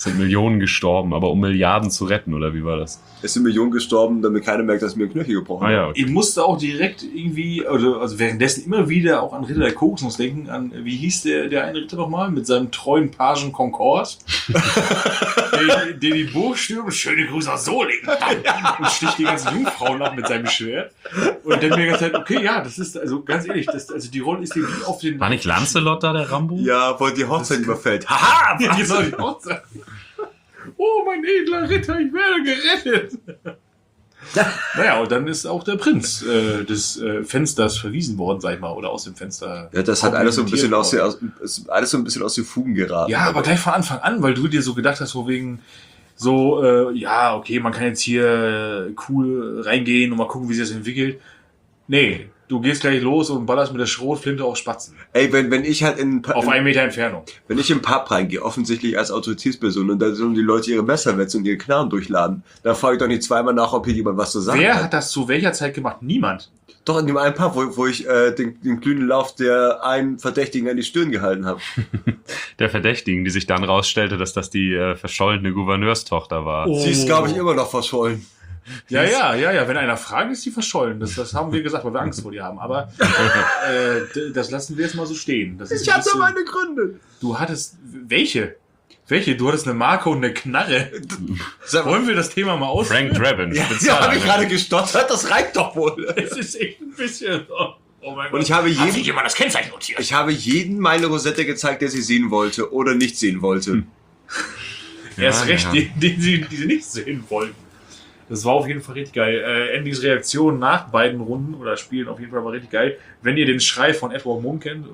[SPEAKER 5] sind Millionen gestorben, aber um Milliarden zu retten, oder wie war das?
[SPEAKER 4] Es sind Millionen gestorben, damit keiner merkt, dass mir ein Knöchel gebrochen
[SPEAKER 5] Ja, okay.
[SPEAKER 3] Ich musste auch direkt irgendwie, also währenddessen immer wieder auch an Ritter der Kokosnuss denken, an, wie hieß der eine Ritter nochmal, mit seinem treuen Pagen Concorde, der die Burg stürmt, schöne Grüße aus Solingen, und sticht die ganzen Jungfrauen ab mit seinem Schwert. Und dann mir die ganze Zeit, okay, ja, das ist, also ganz ehrlich, also die Rolle ist dir wie auf den...
[SPEAKER 5] War nicht Lancelot da, der Rambo?
[SPEAKER 4] Ja, wo die Hochzeit überfällt. Haha!
[SPEAKER 3] Ja, die soll die Hochzeit. Oh, mein edler Ritter, ich werde gerettet. Naja, und dann ist auch der Prinz des Fensters verwiesen worden, sag ich mal, oder aus dem Fenster.
[SPEAKER 4] Ja, das hat alles so ein bisschen
[SPEAKER 3] worden.
[SPEAKER 4] alles so ein bisschen aus den Fugen geraten.
[SPEAKER 3] Ja, aber gleich von Anfang an, weil du dir so gedacht hast, so wegen so, ja, okay, man kann jetzt hier cool reingehen und mal gucken, wie sich das entwickelt. Nee, du gehst gleich los und ballerst mit der Schrotflinte auf Spatzen.
[SPEAKER 4] Ey, wenn ich halt
[SPEAKER 3] auf 1 Meter Entfernung.
[SPEAKER 4] Wenn ich im Pub reingehe, offensichtlich als Autoritätsperson, und da sollen die Leute ihre Messerwetze und ihre Knarren durchladen, da frage ich doch nicht zweimal nach, ob hier jemand was zu sagen hat.
[SPEAKER 3] Wer hat das zu welcher Zeit gemacht? Niemand.
[SPEAKER 4] Doch, in dem einen Pub, wo ich den glühenden Lauf der einen Verdächtigen an die Stirn gehalten habe.
[SPEAKER 5] Der Verdächtigen, die sich dann rausstellte, dass das die verschollene Gouverneurstochter war.
[SPEAKER 3] Oh.
[SPEAKER 4] Sie ist, glaube ich, immer noch verschollen.
[SPEAKER 3] Ja. Wenn einer fragt, ist die verschollen. Das haben wir gesagt, weil wir Angst vor dir haben. Aber das lassen wir jetzt mal so stehen. Das ist
[SPEAKER 4] Ich hatte meine Gründe.
[SPEAKER 3] Du hattest... Welche? Du hattest eine Marke und eine Knarre. Wollen wir das Thema mal aus?
[SPEAKER 5] Frank Drabin,
[SPEAKER 4] Ja, habe ich gerade gestottert, das reicht doch wohl.
[SPEAKER 3] Es ist echt ein bisschen... Oh mein Gott.
[SPEAKER 4] Und ich habe
[SPEAKER 3] Hat sich jemand das Kennzeichen notiert?
[SPEAKER 4] Ich habe jedem meine Rosette gezeigt, der sie sehen wollte oder nicht sehen wollte.
[SPEAKER 3] Erst recht,
[SPEAKER 5] ja.
[SPEAKER 3] die sie nicht sehen wollten. Das war auf jeden Fall richtig geil. Andys Reaktion nach beiden Runden oder Spielen auf jeden Fall war richtig geil. Wenn ihr den Schrei von Edward Munch kennt,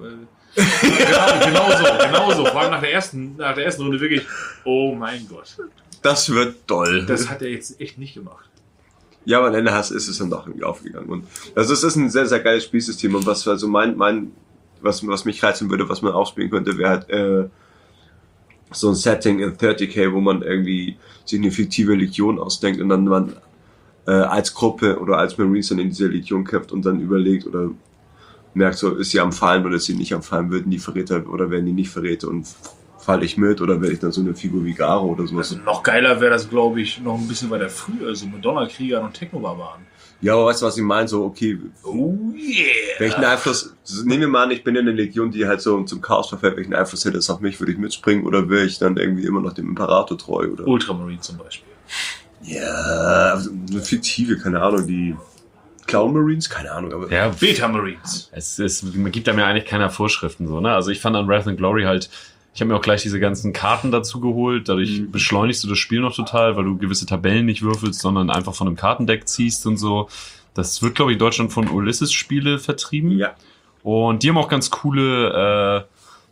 [SPEAKER 3] genau so. Vor allem nach der ersten Runde wirklich, oh mein Gott.
[SPEAKER 4] Das wird toll.
[SPEAKER 3] Das hat er jetzt echt nicht gemacht.
[SPEAKER 4] Ja, aber am Ende ist es dann doch irgendwie aufgegangen. Und also es ist ein sehr, sehr geiles Spielsystem. Und was also was mich reizen würde, was man auch spielen könnte, wäre halt so ein Setting in 30k, wo man irgendwie sich eine fiktive Legion ausdenkt und dann man als Gruppe oder als Marines dann in dieser Legion kämpft und dann überlegt oder merkt so, ist sie am Fallen oder ist sie nicht am Fallen, würden die Verräter oder werden die nicht Verräter und falle ich mit oder werde ich dann so eine Figur wie Garo oder sowas.
[SPEAKER 3] Also noch geiler wäre das, glaube ich, noch ein bisschen weiter früher, so mit Donnerkriegern und Technobarbaren.
[SPEAKER 4] Ja, aber weißt du, was ich meine? So, okay,
[SPEAKER 3] Oh yeah!
[SPEAKER 4] welchen Einfluss, nehmen wir mal an, ich bin in einer Legion, die halt so zum Chaos verfällt, welchen Einfluss hätte es auf mich? Würde ich mitspringen oder wäre ich dann irgendwie immer noch dem Imperator treu? Oder?
[SPEAKER 3] Ultramarine zum Beispiel.
[SPEAKER 4] Ja, also eine fiktive, keine Ahnung, die Clown Marines, keine Ahnung, aber
[SPEAKER 5] Ja,
[SPEAKER 3] Beta Marines.
[SPEAKER 5] man gibt da mir eigentlich keiner Vorschriften, so, ne? Also ich fand an Wrath and Glory halt, ich habe mir auch gleich diese ganzen Karten dazu geholt, dadurch beschleunigst du das Spiel noch total, weil du gewisse Tabellen nicht würfelst, sondern einfach von einem Kartendeck ziehst und so. Das wird, glaube ich, in Deutschland von Ulysses Spiele vertrieben.
[SPEAKER 4] ja.
[SPEAKER 5] Und die haben auch ganz coole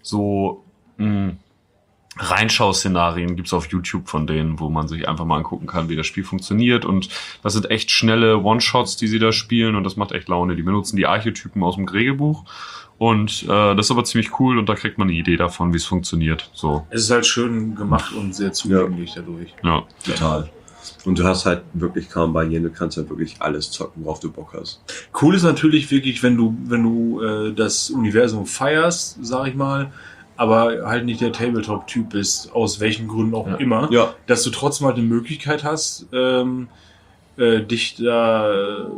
[SPEAKER 5] Reinschau-Szenarien gibt's auf YouTube von denen, wo man sich einfach mal angucken kann, wie das Spiel funktioniert. Und das sind echt schnelle One-Shots, die sie da spielen und das macht echt Laune. Die benutzen die Archetypen aus dem Regelbuch. Und das ist aber ziemlich cool und da kriegt man eine Idee davon, wie es funktioniert. So,
[SPEAKER 3] Es ist halt schön gemacht und sehr zugänglich dadurch.
[SPEAKER 5] ja.
[SPEAKER 4] Total. Und du hast halt wirklich kaum Barrieren, du kannst halt wirklich alles zocken, worauf du Bock hast.
[SPEAKER 3] Cool ist natürlich wirklich, wenn du das Universum feierst, sag ich mal, aber halt nicht der Tabletop-Typ bist, aus welchen Gründen auch immer,
[SPEAKER 4] Ja.
[SPEAKER 3] dass du trotzdem halt eine Möglichkeit hast, dich da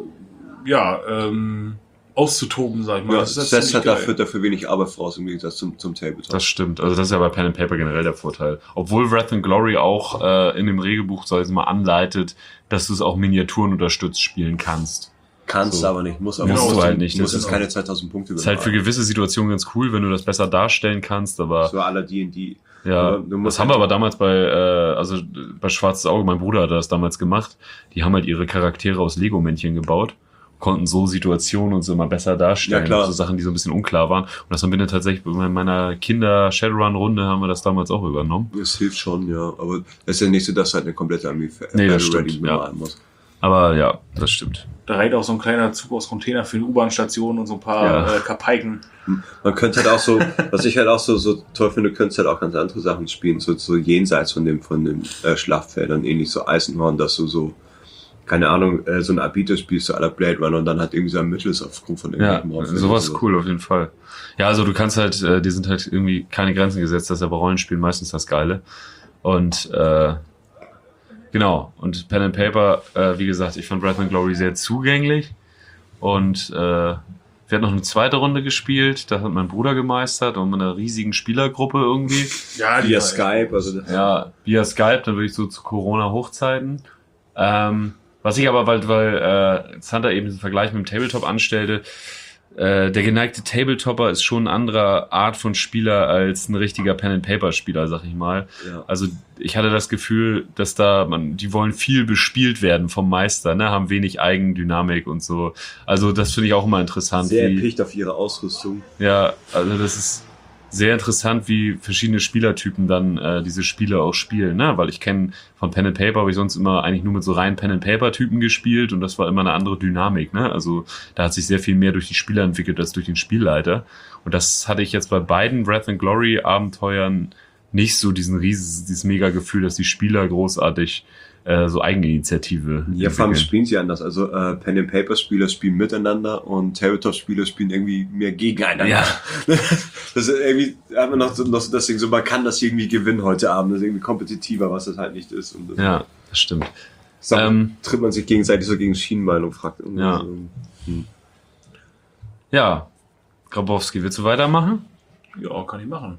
[SPEAKER 3] auszutoben, sag ich mal.
[SPEAKER 4] Ja,
[SPEAKER 3] Das
[SPEAKER 4] das
[SPEAKER 3] ist
[SPEAKER 4] setzt halt
[SPEAKER 3] ziemlich
[SPEAKER 4] dafür wenig Arbeit voraus im Gegensatz zum Tabletop.
[SPEAKER 5] Das stimmt. Also das ist ja bei Pen and Paper generell der Vorteil. Obwohl Wrath and Glory auch in dem Regelbuch, sag ich mal, anleitet, dass du es auch Miniaturen unterstützt spielen kannst.
[SPEAKER 4] Kannst
[SPEAKER 5] So.
[SPEAKER 4] aber nicht, muss aber
[SPEAKER 5] Musst
[SPEAKER 4] nicht.
[SPEAKER 5] du halt nicht.
[SPEAKER 4] Du musst
[SPEAKER 5] Das
[SPEAKER 4] jetzt
[SPEAKER 5] ist
[SPEAKER 4] keine 2000 Punkte
[SPEAKER 5] Ist halt für gewisse Situationen ganz cool, wenn du das besser darstellen kannst, aber
[SPEAKER 4] So aller D&D.
[SPEAKER 5] ja,
[SPEAKER 4] Aber du musst
[SPEAKER 5] das haben wir
[SPEAKER 4] halt-
[SPEAKER 5] aber damals bei Schwarzes Auge, mein Bruder hat das damals gemacht, die haben halt ihre Charaktere aus Lego-Männchen gebaut, konnten so Situationen und so immer besser darstellen,
[SPEAKER 4] Ja, klar.
[SPEAKER 5] so Sachen, die so ein bisschen unklar waren. Und das haben wir dann tatsächlich bei meiner Kinder-Shadowrun-Runde haben wir das damals auch übernommen.
[SPEAKER 4] Das hilft schon, ja. Aber es ist ja nicht so, dass du halt eine komplette Armee
[SPEAKER 5] Nee, das
[SPEAKER 4] ready
[SPEAKER 5] stimmt, ja.
[SPEAKER 4] bemalen musst.
[SPEAKER 5] Aber ja, das stimmt.
[SPEAKER 3] Da reicht auch so ein kleiner Zug aus Container für eine U-Bahn-Station und so ein paar
[SPEAKER 5] Ja.
[SPEAKER 3] Kapaiken.
[SPEAKER 4] Man könnte halt auch so, was ich halt auch so toll finde, du könntest halt auch ganz andere Sachen spielen, so jenseits von den Schlachtfeldern, ähnlich so Eisenhorn, dass du so, keine Ahnung, so ein Arbiter spielst, so à la Blade Runner und dann halt irgendwie so ein Mittels aufgrund von
[SPEAKER 5] Ja,
[SPEAKER 4] irgendwelchen Monstern
[SPEAKER 5] sowas
[SPEAKER 4] oder
[SPEAKER 5] ist cool auf jeden Fall. Ja, also du kannst halt, die sind halt irgendwie keine Grenzen gesetzt, das ist ja bei Rollenspielen meistens das Geile. Und genau, und Pen and Paper, wie gesagt, ich fand Breath and Glory sehr zugänglich. Und wir hatten noch eine zweite Runde gespielt, da hat mein Bruder gemeistert und mit einer riesigen Spielergruppe irgendwie.
[SPEAKER 3] Ja,
[SPEAKER 4] Via Skype, also
[SPEAKER 5] Ja, via Skype, dann wirklich so zu Corona-Hochzeiten. Was ich aber, weil Zander eben diesen Vergleich mit dem Tabletop anstellte, der geneigte Tabletopper ist schon eine andere Art von Spieler als ein richtiger Pen-and-Paper-Spieler, sag ich mal.
[SPEAKER 4] Ja.
[SPEAKER 5] Also ich hatte das Gefühl, dass die wollen viel bespielt werden vom Meister, ne, haben wenig Eigendynamik und so. Also das finde ich auch immer interessant.
[SPEAKER 4] sehr erpicht auf ihre Ausrüstung.
[SPEAKER 5] Ja, also das ist sehr interessant, wie verschiedene Spielertypen dann diese Spiele auch spielen, ne? Weil ich kenne von Pen and Paper, habe ich sonst immer eigentlich nur mit so reinen Pen and Paper Typen gespielt und das war immer eine andere Dynamik, ne? Also da hat sich sehr viel mehr durch die Spieler entwickelt als durch den Spielleiter und das hatte ich jetzt bei beiden Breath and Glory Abenteuern nicht so dieses mega Gefühl, dass die Spieler großartig so Eigeninitiative
[SPEAKER 4] Ja, vor allem
[SPEAKER 5] entwickeln.
[SPEAKER 4] spielen sie anders. Also Pen and Paper Spieler spielen miteinander und Tabletop Spieler spielen irgendwie mehr gegeneinander.
[SPEAKER 5] Ja.
[SPEAKER 4] Das ist irgendwie, hat man noch so das Ding so, man kann das irgendwie gewinnen heute Abend. Das ist irgendwie kompetitiver, was das halt nicht ist. Und das
[SPEAKER 5] Ja, das stimmt.
[SPEAKER 4] tritt man sich gegenseitig so gegen Schienenbein und fragt.
[SPEAKER 5] Ja. Ja, Grabowski, willst du weitermachen?
[SPEAKER 3] Ja, kann ich machen.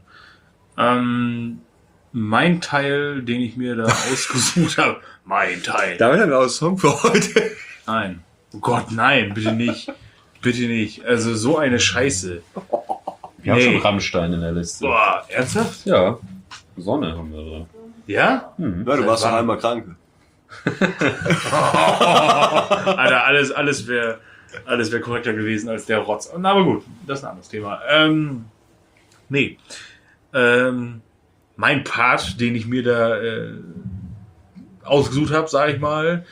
[SPEAKER 3] Mein Teil, den ich mir da ausgesucht habe. Mein Teil.
[SPEAKER 4] Damit haben wir auch einen Song für heute.
[SPEAKER 3] Nein. Oh Gott, nein, bitte nicht. Bitte nicht. Also so eine Scheiße.
[SPEAKER 5] Wir haben
[SPEAKER 3] Nee.
[SPEAKER 5] schon Rammstein in der Liste.
[SPEAKER 3] Boah, ernsthaft?
[SPEAKER 5] Ja, Sonne haben wir drin.
[SPEAKER 3] Ja?
[SPEAKER 4] Ja, du warst doch einmal krank.
[SPEAKER 3] Alter, alles wäre korrekter gewesen als der Rotz. Aber gut, das ist ein anderes Thema. Nee. Mein Part, den ich mir da ausgesucht habe, sage ich mal,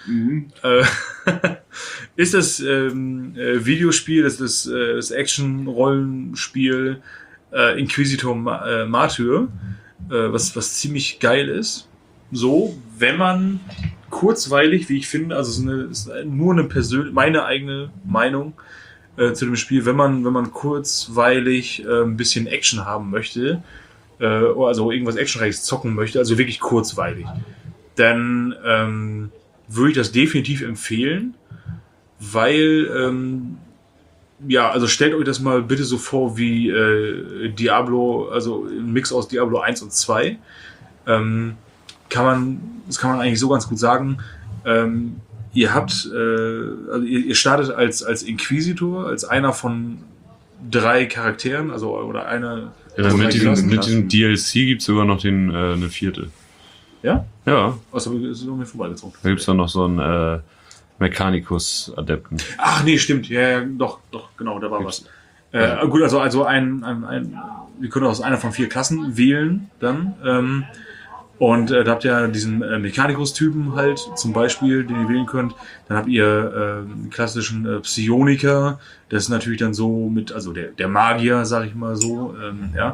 [SPEAKER 3] ist das Videospiel, das Action-Rollenspiel Inquisitor Martyr, was ziemlich geil ist. So, wenn man kurzweilig, wie ich finde, also ist nur meine eigene Meinung zu dem Spiel, wenn man kurzweilig ein bisschen Action haben möchte, also irgendwas Actionreiches zocken möchte, also wirklich kurzweilig, dann würde ich das definitiv empfehlen, weil ja, also stellt euch das mal bitte so vor wie Diablo, also ein Mix aus Diablo 1 und 2. Das kann man eigentlich so ganz gut sagen. Ihr habt, also ihr startet als Inquisitor, als einer von 3 Charakteren, also oder einer.
[SPEAKER 5] Ja, mit
[SPEAKER 4] Klassen.
[SPEAKER 5] diesem DLC gibt es sogar noch eine 4.
[SPEAKER 3] Ja?
[SPEAKER 5] Ja,
[SPEAKER 3] Achso, ist mir vorbeigezogen.
[SPEAKER 5] da gibt es dann noch so einen Mechanicus-Adepten.
[SPEAKER 3] Ach nee, stimmt. Ja, doch, genau, da war was. Gut, also wir können aus einer von 4 Klassen wählen dann. Und da habt ihr diesen Mechanicus-Typen halt zum Beispiel, den ihr wählen könnt. Dann habt ihr einen klassischen Psioniker. Das ist natürlich dann so mit, also der Magier, sag ich mal so. Ja.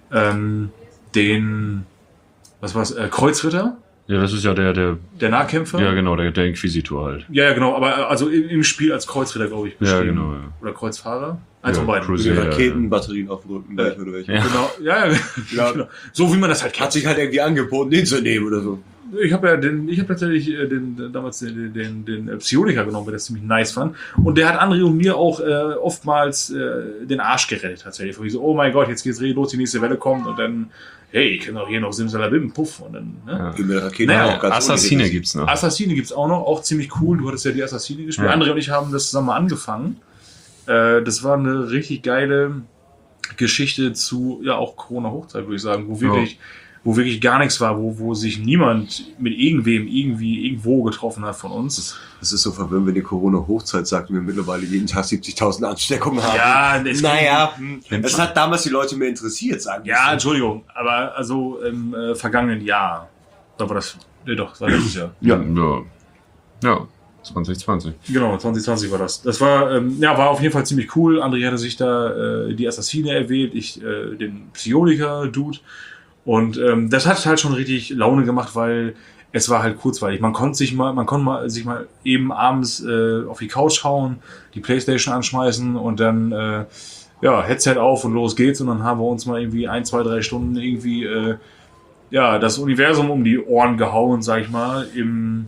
[SPEAKER 3] Den, was war's, Kreuzritter,
[SPEAKER 5] Ja, das ist ja der
[SPEAKER 3] der Nahkämpfer.
[SPEAKER 5] ja genau, der Inquisitor halt.
[SPEAKER 3] Ja, genau, aber also im Spiel als Kreuzritter, glaube ich,
[SPEAKER 5] Ja,
[SPEAKER 3] beschrieben.
[SPEAKER 5] genau, ja.
[SPEAKER 3] Oder Kreuzfahrer. Eins
[SPEAKER 5] Ja,
[SPEAKER 3] von beiden.
[SPEAKER 5] Crusader.
[SPEAKER 4] Die
[SPEAKER 5] Ja,
[SPEAKER 4] Raketenbatterien auf dem Rücken, welche oder welche.
[SPEAKER 5] Ja.
[SPEAKER 3] Genau, ja,
[SPEAKER 4] Ja.
[SPEAKER 3] genau. So wie man das halt kennt.
[SPEAKER 4] Hat sich halt irgendwie angeboten, den zu nehmen oder so.
[SPEAKER 3] Ich habe tatsächlich damals den Psioniker genommen, weil ich das ziemlich nice fand. Und der hat André und mir auch oftmals den Arsch gerettet tatsächlich. Von so, oh mein Gott, jetzt geht's los, die nächste Welle kommt und dann, hey, ich kann doch hier noch Simsalabim, puff. Und dann, ne?
[SPEAKER 5] Ja.
[SPEAKER 4] Die mit der Rakete
[SPEAKER 3] Naja,
[SPEAKER 4] auch ganz
[SPEAKER 5] Assassine
[SPEAKER 4] unnötig.
[SPEAKER 5] gibt's noch.
[SPEAKER 3] Assassine gibt's auch noch, auch ziemlich cool. Du hattest ja die Assassine gespielt.
[SPEAKER 5] Ja.
[SPEAKER 3] André und ich haben das zusammen mal angefangen. Das war eine richtig geile Geschichte zu, ja, auch Corona-Hochzeit, würde ich sagen, wo wirklich gar nichts war, wo sich niemand mit irgendwem irgendwo getroffen hat von uns.
[SPEAKER 4] Das ist so verwirrend, wenn die Corona-Hochzeit sagt und wir mittlerweile jeden Tag 70.000 Ansteckungen haben.
[SPEAKER 3] Ja,
[SPEAKER 4] das hat damals die Leute mehr interessiert, sagen wir
[SPEAKER 3] ja,
[SPEAKER 4] so.
[SPEAKER 3] Entschuldigung, aber also im vergangenen Jahr, da war das, nee, doch, das war letztes Jahr.
[SPEAKER 5] Ja. Ja, 2020.
[SPEAKER 3] Genau, 2020 war das. Das war, war auf jeden Fall ziemlich cool. André hatte sich da die Assassine erwählt, ich den Psioniker-Dude. Und das hat halt schon richtig Laune gemacht, weil es war halt kurzweilig. Man konnte sich mal eben abends auf die Couch hauen, die Playstation anschmeißen und dann Headset auf und los geht's. Und dann haben wir uns mal irgendwie 1, 2, 3 Stunden irgendwie das Universum um die Ohren gehauen, sag ich mal, im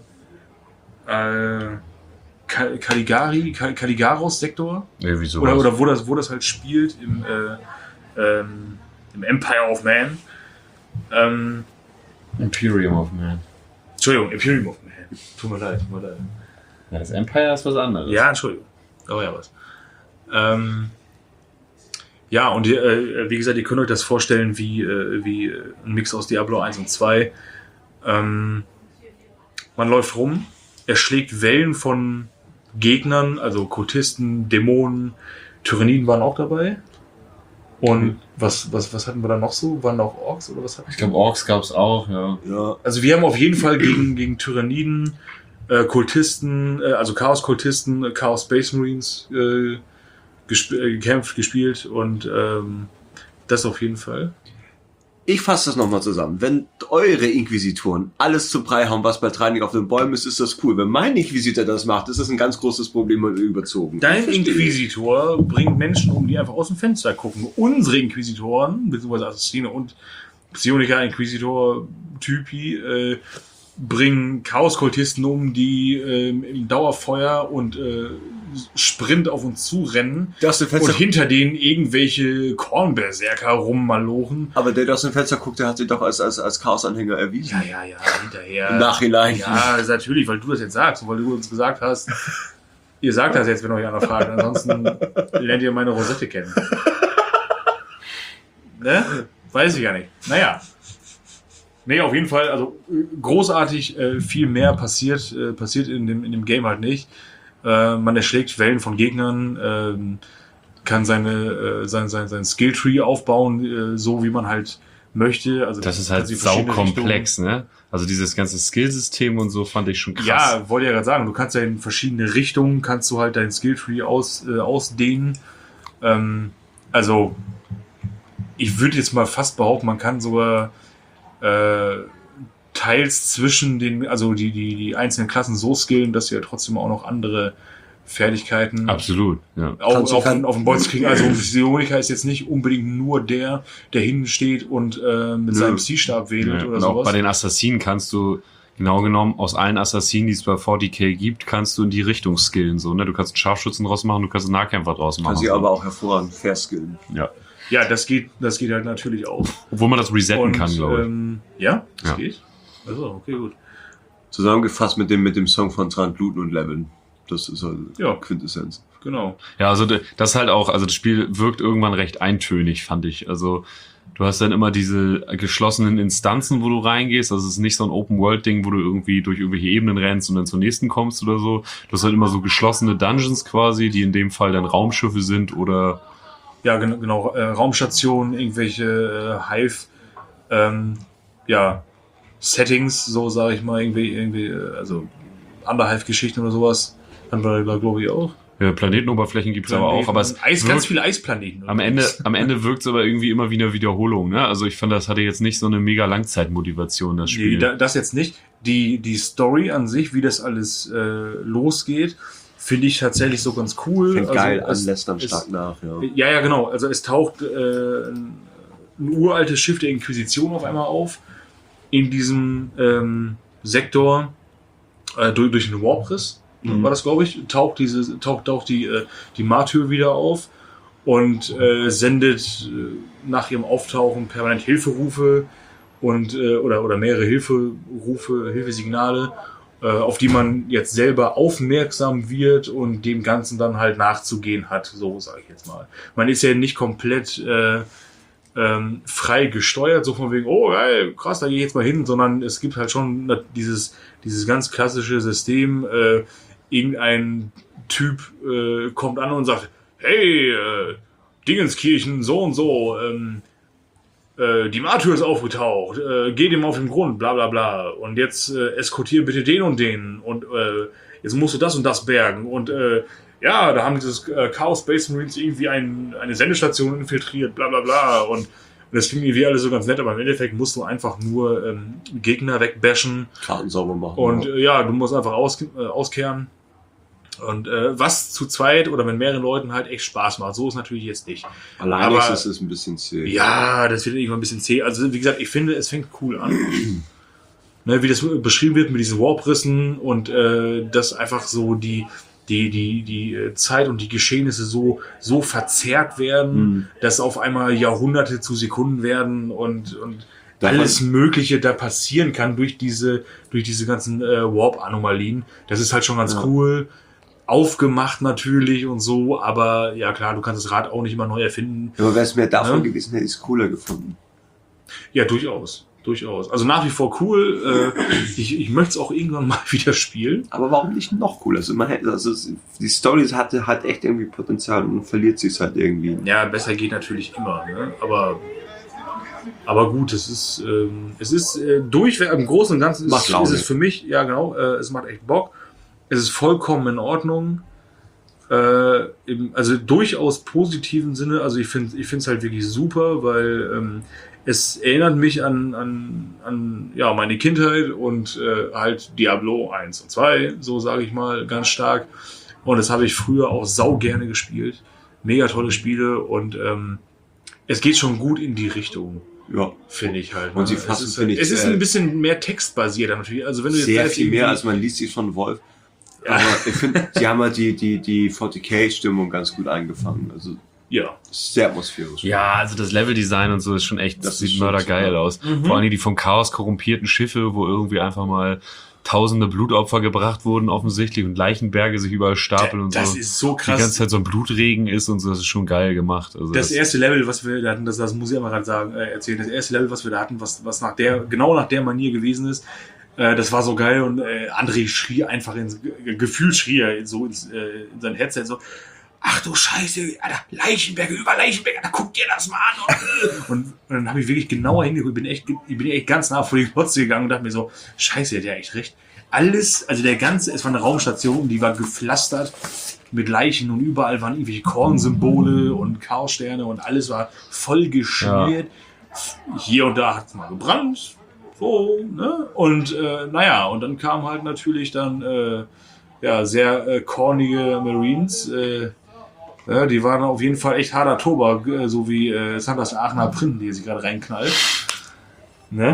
[SPEAKER 3] Caligaros-Sektor.
[SPEAKER 5] Irgendwie so.
[SPEAKER 3] Oder wo das halt spielt, im Empire of Man.
[SPEAKER 5] Imperium of Man.
[SPEAKER 3] Entschuldigung, Imperium of Man. Tut mir leid.
[SPEAKER 5] Ja, das Empire ist was anderes.
[SPEAKER 3] Ja, Entschuldigung. Aber ja, was. Ja, und wie gesagt, ihr könnt euch das vorstellen wie ein Mix aus Diablo 1 und 2. Man läuft rum, er schlägt Wellen von Gegnern, also Kultisten, Dämonen, Tyranniden waren auch dabei. Und was hatten wir da noch so? Waren da auch Orks oder was hatten wir?
[SPEAKER 5] Ich glaube, Orks gab es auch, ja.
[SPEAKER 3] Also wir haben auf jeden Fall gegen Tyranniden, Kultisten, also Chaos-Kultisten, Chaos Space Marines gespielt und das auf jeden Fall.
[SPEAKER 4] Ich fasse das nochmal zusammen. Wenn eure Inquisitoren alles zu Brei hauen, was bei Training auf den Bäumen ist das cool. Wenn mein Inquisitor das macht, ist das ein ganz großes Problem und überzogen.
[SPEAKER 3] Dein Inquisitor bringt Menschen um, die einfach aus dem Fenster gucken. Unsere Inquisitoren, beziehungsweise Assassine und Psioniker, Inquisitor, Typi, bringen Chaoskultisten um, die im Dauerfeuer und Sprint auf uns zurennen und hinter denen irgendwelche Kornberserker rummalochen.
[SPEAKER 4] Aber der aus dem Fenster guckt, der hat sich doch als Chaos-Anhänger erwiesen.
[SPEAKER 3] Ja, hinterher.
[SPEAKER 4] Im Nachhinein.
[SPEAKER 3] Ja, ist natürlich, weil du das jetzt sagst und weil du uns gesagt hast, ihr sagt das jetzt, wenn euch einer fragt, ansonsten lernt ihr meine Rosette kennen. Ne? Weiß ich ja nicht. Naja. Nee, auf jeden Fall, also großartig, viel mehr passiert in dem Game halt nicht. Man erschlägt Wellen von Gegnern, kann sein Skilltree aufbauen, so wie man halt möchte. Also
[SPEAKER 5] das ist halt saukomplex, ne? Also dieses ganze Skillsystem und so fand ich schon krass.
[SPEAKER 3] Ja, wollte ja gerade sagen, du kannst ja in verschiedene Richtungen, kannst du halt dein Skilltree ausdehnen. Also ich würde jetzt mal fast behaupten, man kann sogar teils zwischen den, also die einzelnen Klassen so skillen, dass sie ja trotzdem auch noch andere Fertigkeiten
[SPEAKER 5] absolut, ja.
[SPEAKER 3] auf den Bolz kriegen. Also Psioniker ist jetzt nicht unbedingt nur der hinten steht und mit seinem Psi-Stab wedelt oder
[SPEAKER 5] und
[SPEAKER 3] sowas.
[SPEAKER 5] Auch bei den Assassinen kannst du, genau genommen, aus allen Assassinen, die es bei 40k gibt, kannst du in die Richtung skillen. So, ne? Du kannst einen Scharfschützen draus machen, du kannst einen Nahkämpfer draus machen.
[SPEAKER 4] Kann sie aber auch hervorragend verskillen.
[SPEAKER 3] Ja, das geht halt natürlich auch.
[SPEAKER 5] Obwohl man das resetten kann, glaube ich.
[SPEAKER 3] Ja, das geht. Also, okay, gut.
[SPEAKER 4] Zusammengefasst mit dem Song von Trant looten und leveln. Das ist halt Quintessenz.
[SPEAKER 3] Genau.
[SPEAKER 5] Ja, also das halt auch, also das Spiel wirkt irgendwann recht eintönig, fand ich. Also du hast dann immer diese geschlossenen Instanzen, wo du reingehst. Also es ist nicht so ein Open-World-Ding, wo du irgendwie durch irgendwelche Ebenen rennst und dann zur nächsten kommst oder so. Du hast halt immer so geschlossene Dungeons quasi, die in dem Fall dann Raumschiffe sind oder...
[SPEAKER 3] Ja, genau. Raumstationen, irgendwelche Hive, Settings, so sage ich mal, irgendwie, also Underhive-Geschichten oder sowas. Haben wir da, glaube ich, auch.
[SPEAKER 5] Ja, Planetenoberflächen gibt's aber auch, aber es
[SPEAKER 3] ganz viele Eisplaneten.
[SPEAKER 5] Am Ende wirkt's aber irgendwie immer wie eine Wiederholung, ne? Also ich fand, das hatte jetzt nicht so eine mega Langzeitmotivation, das Spiel.
[SPEAKER 3] Nee, das jetzt nicht. Die Story an sich, wie das alles losgeht, finde ich tatsächlich so ganz cool.
[SPEAKER 4] Fängt geil an, lässt dann stark nach, ja.
[SPEAKER 3] Ja, genau. Also es taucht ein uraltes Schiff der Inquisition auf einmal auf in diesem Sektor durch den Warpriss. War das, glaube ich, taucht die Martyr wieder auf und sendet nach ihrem Auftauchen permanent Hilferufe und oder mehrere Hilfesignale, auf die man jetzt selber aufmerksam wird und dem Ganzen dann halt nachzugehen hat, so sage ich jetzt mal. Man ist ja nicht komplett frei gesteuert, so von wegen, oh geil, krass, da gehe ich jetzt mal hin, sondern es gibt halt schon dieses ganz klassische System, irgendein Typ kommt an und sagt, hey, Dingenskirchen, so und so, die Martyr ist aufgetaucht, geh dem auf den Grund, bla bla bla, und jetzt eskortier bitte den und den, und jetzt musst du das und das bergen, und ja, da haben dieses Chaos Space Marines irgendwie eine Sendestation infiltriert, bla bla bla, und das klingt irgendwie alles so ganz nett, aber im Endeffekt musst du einfach nur Gegner wegbashen.
[SPEAKER 4] Karten sauber machen.
[SPEAKER 3] Und du musst einfach auskehren. Und was zu zweit oder mit mehreren Leuten halt echt Spaß macht. So ist natürlich jetzt nicht.
[SPEAKER 4] Alleine
[SPEAKER 3] Aber
[SPEAKER 4] ist es ein bisschen zäh.
[SPEAKER 3] ja, das wird irgendwann ein bisschen zäh. Also wie gesagt, ich finde, es fängt cool an. Ne, wie das beschrieben wird mit diesen Warp-Rissen und dass einfach so die Zeit und die Geschehnisse so verzerrt werden, dass auf einmal Jahrhunderte zu Sekunden werden und alles Mögliche da passieren kann durch diese ganzen Warp-Anomalien. Das ist halt schon ganz cool. Aufgemacht natürlich und so, aber ja klar, du kannst das Rad auch nicht immer neu erfinden.
[SPEAKER 4] Aber wäre es mehr davon gewesen, hätte ich es cooler gefunden.
[SPEAKER 3] Ja, durchaus. Also nach wie vor cool. Ich möchte es auch irgendwann mal wieder spielen.
[SPEAKER 4] Aber warum nicht noch cooler? Also die Story hat echt irgendwie Potenzial und verliert sich halt irgendwie.
[SPEAKER 3] Ja, besser geht natürlich immer, ne? Aber gut, es ist durchweg, im Großen und Ganzen ist es für mich, ja genau, es macht echt Bock. Es ist vollkommen in Ordnung. Also durchaus positiven Sinne. Also ich finde es halt wirklich super, weil es erinnert mich an ja, meine Kindheit und halt Diablo 1 und 2, so sage ich mal, ganz stark. Und das habe ich früher auch sau gerne gespielt. Mega tolle Spiele und es geht schon gut in die Richtung.
[SPEAKER 4] Ja,
[SPEAKER 3] finde ich halt.
[SPEAKER 4] Und sie fassen, finde ich,
[SPEAKER 3] es ist ein bisschen mehr textbasiert natürlich. Also wenn du
[SPEAKER 4] sehr viel mehr, als man liest sich von Wolf. Ja. Aber ich finde, sie haben halt die 40k-Stimmung ganz gut eingefangen. Also
[SPEAKER 3] ja,
[SPEAKER 4] sehr atmosphärisch.
[SPEAKER 5] Ja, also das Leveldesign und so ist schon echt, das sieht mördergeil aus. Vor allem die vom Chaos korrumpierten Schiffe, wo irgendwie einfach mal tausende Blutopfer gebracht wurden offensichtlich und Leichenberge sich überall stapeln und so.
[SPEAKER 3] Das ist so krass.
[SPEAKER 5] Die ganze Zeit so ein Blutregen ist und so, das ist schon geil gemacht. Also
[SPEAKER 3] das erste Level, was wir da hatten, das muss ich einmal gerade erzählen, das erste Level, was wir da hatten, was genau nach der Manier gewesen ist, das war so geil und André schrie einfach gefühlt schrie er so in sein Headset so, ach du Scheiße, Alter, Leichenberge, über Leichenberge, Alter, guck dir das mal an. Und dann habe ich wirklich genauer hingeguckt, ich bin echt ganz nah vor die Glotze gegangen und dachte mir so, Scheiße, der hat ja echt recht. Alles, also es war eine Raumstation, die war gepflastert mit Leichen und überall waren irgendwelche Kornsymbole und Chaossterne und alles war voll geschmiert. Ja. Hier und da hat es mal gebrannt. So, ne? Und naja, und dann kamen halt natürlich dann sehr kornige Marines. Ja, die waren auf jeden Fall echt harter Tobak, so wie Sanders Aachener Printen, die sich gerade reinknallt. Ne?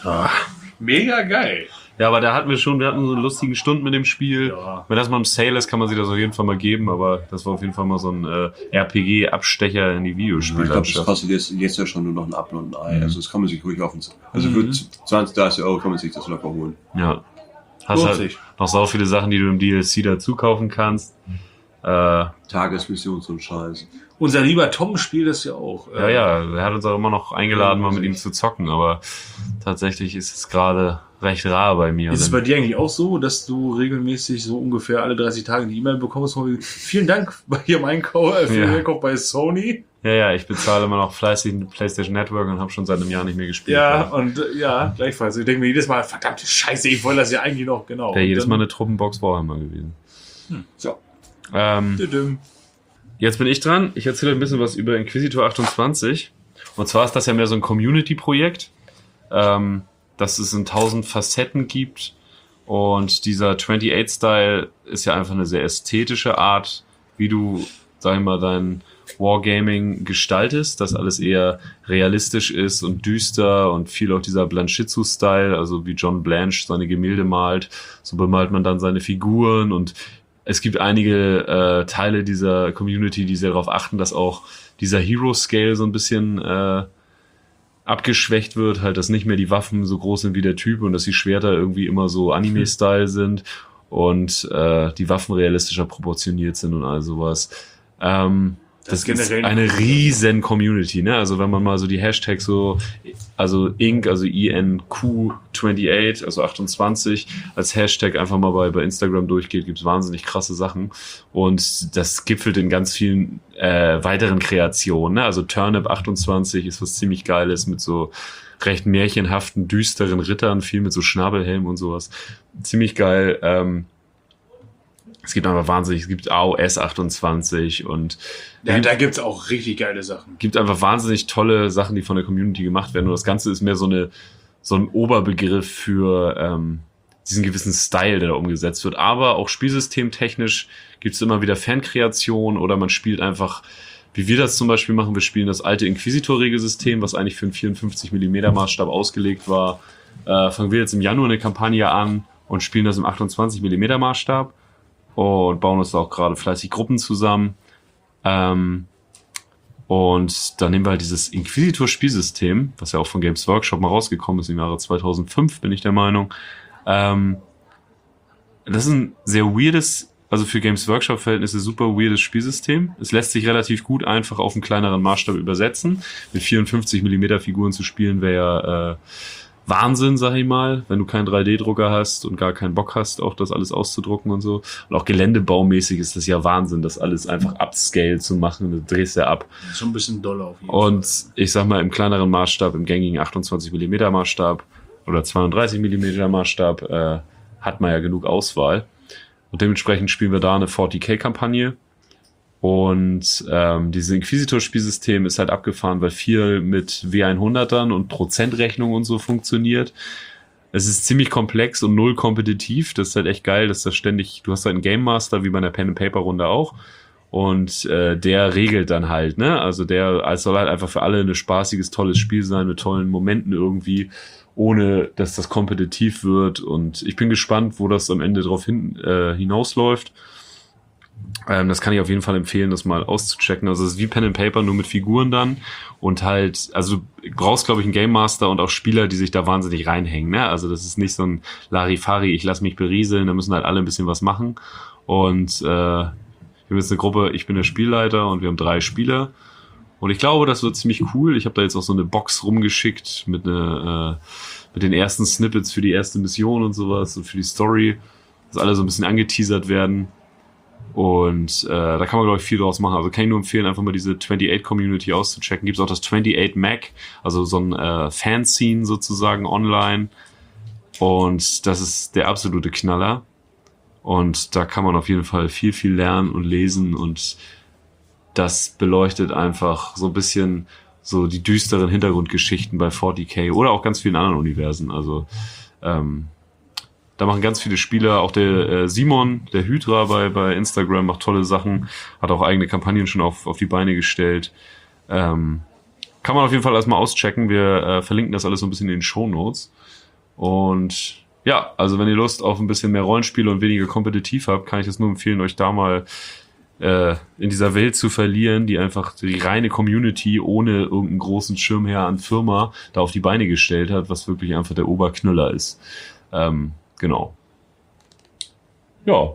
[SPEAKER 3] Mega geil.
[SPEAKER 5] Ja, aber wir hatten so einen lustigen Stunden mit dem Spiel.
[SPEAKER 3] Ja.
[SPEAKER 5] Wenn das mal im Sale ist, kann man sich das auf jeden Fall mal geben, aber das war auf jeden Fall mal so ein RPG-Abstecher in die Videospiellandschaft.
[SPEAKER 4] Ich glaube, das kostet jetzt ja schon nur noch ein Apfel und ein Ei. Also das kann man sich ruhig also für 20, 30 Euro kann man sich das locker holen.
[SPEAKER 5] Ja. Hast halt noch so viele Sachen, die du im DLC dazu kaufen kannst.
[SPEAKER 4] Tagesmission, so ein Scheiß.
[SPEAKER 3] Unser lieber Tom spielt das ja auch.
[SPEAKER 5] Ja, er hat uns auch immer noch eingeladen, mal mit ihm zu zocken, aber tatsächlich ist es gerade recht rar bei mir.
[SPEAKER 3] Ist es bei dir eigentlich auch so, dass du regelmäßig so ungefähr alle 30 Tage eine E-Mail bekommst? Vielen Dank bei Ihrem Einkauf bei Sony.
[SPEAKER 5] Ja, ich bezahle immer noch fleißig ein PlayStation Network und habe schon seit einem Jahr nicht mehr gespielt.
[SPEAKER 3] Ja, und gleichfalls. Ich denke mir jedes Mal, verdammte Scheiße, ich wollte das ja eigentlich noch, genau.
[SPEAKER 5] Wäre jedes Mal eine Truppenbox Warhammer gewesen.
[SPEAKER 3] So.
[SPEAKER 5] Jetzt bin ich dran. Ich erzähle ein bisschen was über Inquisitor 28. Und zwar ist das ja mehr so ein Community-Projekt, dass es in 1000 Facetten gibt. Und dieser 28-Style ist ja einfach eine sehr ästhetische Art, wie du, sag ich mal, dein Wargaming gestaltest, dass alles eher realistisch ist und düster und viel auch dieser Blanchitsu-Style, also wie John Blanche seine Gemälde malt. So bemalt man dann seine Figuren und es gibt einige Teile dieser Community, die sehr darauf achten, dass auch dieser Hero-Scale so ein bisschen abgeschwächt wird, halt, dass nicht mehr die Waffen so groß sind wie der Typ und dass die Schwerter irgendwie immer so Anime-Style sind und die Waffen realistischer proportioniert sind und all sowas. Das ist eine riesen Community, ne? Also wenn man mal so die Hashtags also INQ, also INQ28, also 28 als Hashtag einfach mal bei Instagram durchgeht, gibt's wahnsinnig krasse Sachen und das gipfelt in ganz vielen weiteren Kreationen, ne? Also Turnip 28 ist was ziemlich Geiles mit so recht märchenhaften, düsteren Rittern, viel mit so Schnabelhelm und sowas. Ziemlich geil. Es gibt AOS 28 und
[SPEAKER 3] da gibt's auch richtig geile Sachen.
[SPEAKER 5] Gibt einfach wahnsinnig tolle Sachen, die von der Community gemacht werden. Und das Ganze ist mehr so ein Oberbegriff für diesen gewissen Style, der da umgesetzt wird. Aber auch spielsystemtechnisch gibt es immer wieder Fankreation oder man spielt einfach, wie wir das zum Beispiel machen, wir spielen das alte Inquisitor-Regelsystem, was eigentlich für einen 54mm Maßstab ausgelegt war. Fangen wir jetzt im Januar eine Kampagne an und spielen das im 28mm Maßstab und bauen uns da auch gerade fleißig Gruppen zusammen. Und dann nehmen wir halt dieses Inquisitor-Spielsystem, was ja auch von Games Workshop mal rausgekommen ist im Jahre 2005, bin ich der Meinung. Das ist ein sehr weirdes, also für Games Workshop-Verhältnisse super weirdes Spielsystem. Es lässt sich relativ gut einfach auf einen kleineren Maßstab übersetzen. Mit 54mm Figuren zu spielen wäre Wahnsinn, sag ich mal, wenn du keinen 3D-Drucker hast und gar keinen Bock hast, auch das alles auszudrucken und so. Und auch geländebaumäßig ist das ja Wahnsinn, das alles einfach upscale zu machen. Du drehst ja ab.
[SPEAKER 3] Das ist schon ein bisschen doller auf jeden Fall.
[SPEAKER 5] Und ich sag mal, im kleineren Maßstab, im gängigen 28mm Maßstab oder 32mm Maßstab hat man ja genug Auswahl. Und dementsprechend spielen wir da eine 40k-Kampagne. Und dieses Inquisitor-Spielsystem ist halt abgefahren, weil viel mit W100ern und Prozentrechnung und so funktioniert. Es ist ziemlich komplex und null kompetitiv. Das ist halt echt geil, dass das ständig, du hast halt einen Game Master, wie bei einer Pen-and-Paper-Runde auch. Und der regelt dann halt, ne? Also es soll halt einfach für alle ein spaßiges, tolles Spiel sein, mit tollen Momenten irgendwie, ohne dass das kompetitiv wird. Und ich bin gespannt, wo das am Ende drauf hinausläuft. Das kann ich auf jeden Fall empfehlen, das mal auszuchecken. Also es ist wie Pen and Paper, nur mit Figuren dann. Und halt, also du brauchst, glaube ich, einen Game Master und auch Spieler, die sich da wahnsinnig reinhängen. Ne? Also das ist nicht so ein Larifari, ich lass mich berieseln, da müssen halt alle ein bisschen was machen. Und wir haben jetzt eine Gruppe, ich bin der Spielleiter und wir haben 3 Spieler. Und ich glaube, das wird ziemlich cool. Ich habe da jetzt auch so eine Box rumgeschickt mit den ersten Snippets für die erste Mission und sowas und für die Story, dass alle so ein bisschen angeteasert werden. Und da kann man, glaube ich, viel draus machen. Also kann ich nur empfehlen, einfach mal diese 28-Community auszuchecken. Gibt es auch das 28 Mac, also so ein Fanscene sozusagen online. Und das ist der absolute Knaller. Und da kann man auf jeden Fall viel, viel lernen und lesen. Und das beleuchtet einfach so ein bisschen so die düsteren Hintergrundgeschichten bei 40k oder auch ganz vielen anderen Universen. Also da machen ganz viele Spieler, auch der Simon, der Hydra bei Instagram, macht tolle Sachen, hat auch eigene Kampagnen schon auf die Beine gestellt. Kann man auf jeden Fall erstmal auschecken. Wir verlinken das alles so ein bisschen in den Shownotes. Und ja, also wenn ihr Lust auf ein bisschen mehr Rollenspiele und weniger kompetitiv habt, kann ich es nur empfehlen, euch da mal in dieser Welt zu verlieren, die einfach die reine Community ohne irgendeinen großen Schirmherr an Firma da auf die Beine gestellt hat, was wirklich einfach der Oberknüller ist. Genau. Ja.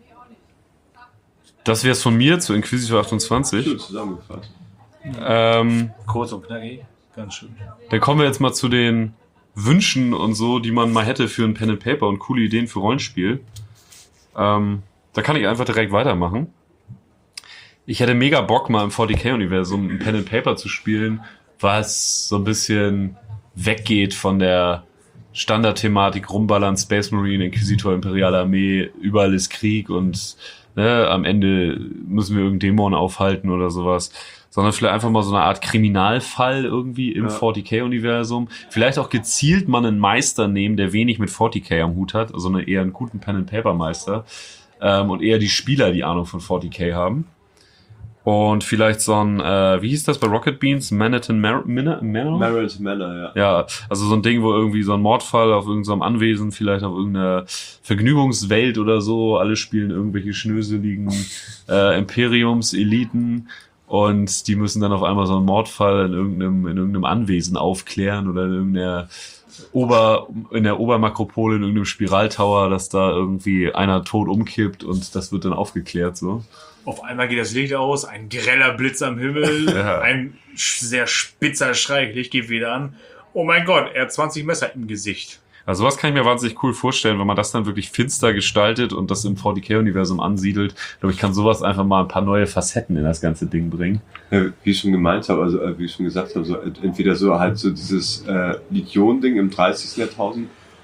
[SPEAKER 5] Das wär's von mir zu Inquisitor 28.
[SPEAKER 4] Schön zusammengefasst.
[SPEAKER 3] Kurz und knackig, ganz schön.
[SPEAKER 5] Dann kommen wir jetzt mal zu den Wünschen und so, die man mal hätte für ein Pen and Paper und coole Ideen für Rollenspiel. Da kann ich einfach direkt weitermachen. Ich hätte mega Bock, mal im 40k-Universum ein Pen and Paper zu spielen, was so ein bisschen weggeht von der Standardthematik, rumballern, Space Marine, Inquisitor, Imperiale Armee, überall ist Krieg und am Ende müssen wir irgendeinen Dämon aufhalten oder sowas, sondern vielleicht einfach mal so eine Art Kriminalfall irgendwie im 40k-Universum. Vielleicht auch gezielt mal einen Meister nehmen, der wenig mit 40k am Hut hat, also eher einen guten Pen-and-Paper-Meister und eher die Spieler, die Ahnung von 40k haben. Und vielleicht so ein, wie hieß das bei Rocket Beans? Manhattan Manor?
[SPEAKER 4] Manor, ja.
[SPEAKER 5] Ja, also so ein Ding, wo irgendwie so ein Mordfall auf irgendeinem Anwesen, vielleicht auf irgendeiner Vergnügungswelt oder so, alle spielen irgendwelche schnöseligen Imperiums-Eliten und die müssen dann auf einmal so einen Mordfall in irgendeinem Anwesen aufklären oder in der Obermakropole, in irgendeinem Spiraltower, dass da irgendwie einer tot umkippt und das wird dann aufgeklärt, so.
[SPEAKER 3] Auf einmal geht das Licht aus, ein greller Blitz am Himmel, ein sehr spitzer Schrei, Licht geht wieder an. Oh mein Gott, er hat 20 Messer im Gesicht.
[SPEAKER 5] Also sowas kann ich mir wahnsinnig cool vorstellen, wenn man das dann wirklich finster gestaltet und das im 40k-Universum ansiedelt. Ich glaube, ich kann sowas einfach mal ein paar neue Facetten in das ganze Ding bringen.
[SPEAKER 4] Ja, wie ich schon gemeint habe, also wie ich schon gesagt habe, so entweder so halt so dieses Legion-Ding im 30. Jahrtausend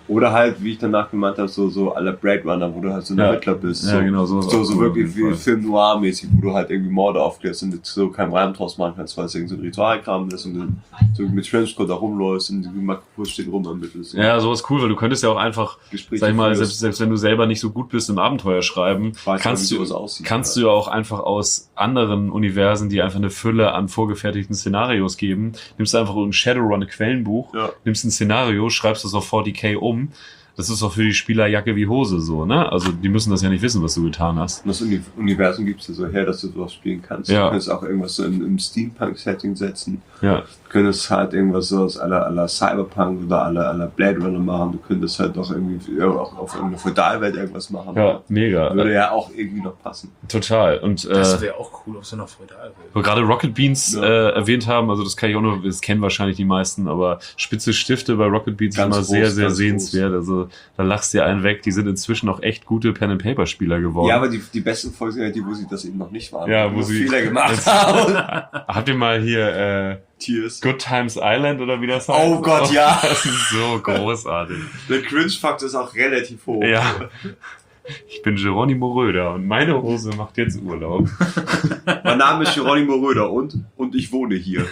[SPEAKER 4] Oder halt, wie ich danach gemeint habe, so à la Blade Runner, wo du halt so ein Ermittler bist.
[SPEAKER 5] Ja, genau,
[SPEAKER 4] so wirklich wie Film Noir-mäßig, wo du halt irgendwie Morde aufklärst und jetzt so keinen Reim draus machen kannst, weil es irgendwie so ein Ritualkram ist und du so mit Trenchcoat da rumläufst und die Makro steht rum ermittelst.
[SPEAKER 5] Ja, sowas cool, weil du könntest ja auch einfach,
[SPEAKER 4] Gespräche
[SPEAKER 5] sag ich mal,
[SPEAKER 4] führst.
[SPEAKER 5] selbst wenn du selber nicht so gut bist im Abenteuer schreiben, kannst du ja auch einfach aus anderen Universen, die einfach eine Fülle an vorgefertigten Szenarios geben, nimmst du einfach ein Shadowrun Quellenbuch, nimmst ein Szenario, schreibst das auf 40k um. Das ist auch für die Spieler Jacke wie Hose so, ne? Also die müssen das ja nicht wissen, was du getan hast.
[SPEAKER 4] Und das Universum gibt's ja so her, dass du sowas spielen kannst.
[SPEAKER 5] Ja.
[SPEAKER 4] Du kannst auch irgendwas so im Steampunk-Setting setzen.
[SPEAKER 5] Ja.
[SPEAKER 4] Du könntest halt irgendwas so aus à la Cyberpunk oder à la Blade Runner machen. Du könntest halt auch irgendwie auch auf irgendeine Feudalwelt irgendwas machen.
[SPEAKER 5] Ja, mega.
[SPEAKER 4] Würde ja auch irgendwie noch passen.
[SPEAKER 5] Total. Und
[SPEAKER 3] Das wäre auch cool auf so einer Feudalwelt.
[SPEAKER 5] wo wir gerade Rocket Beans erwähnt haben, also das kann ich auch nur, das kennen wahrscheinlich die meisten, aber Spitze Stifte bei Rocket Beans sind immer sehr, sehr sehenswert. Also da lachst du dir einen weg. Die sind inzwischen auch echt gute Pen-and-Paper-Spieler geworden.
[SPEAKER 4] Ja, aber die besten Folgen sind ja die, wo sie das eben noch nicht waren.
[SPEAKER 5] Ja, wo sie
[SPEAKER 4] Fehler gemacht haben.
[SPEAKER 5] Habt ihr mal hier
[SPEAKER 4] Tears.
[SPEAKER 5] Good Times Island oder wie das heißt?
[SPEAKER 4] Oh Gott, ja.
[SPEAKER 5] Das ist so großartig.
[SPEAKER 4] Der Cringe-Faktor ist auch relativ hoch.
[SPEAKER 5] Ja. Ich bin Geronimo Röder und meine Hose macht jetzt Urlaub.
[SPEAKER 4] Mein Name ist Geronimo Röder und ich wohne hier.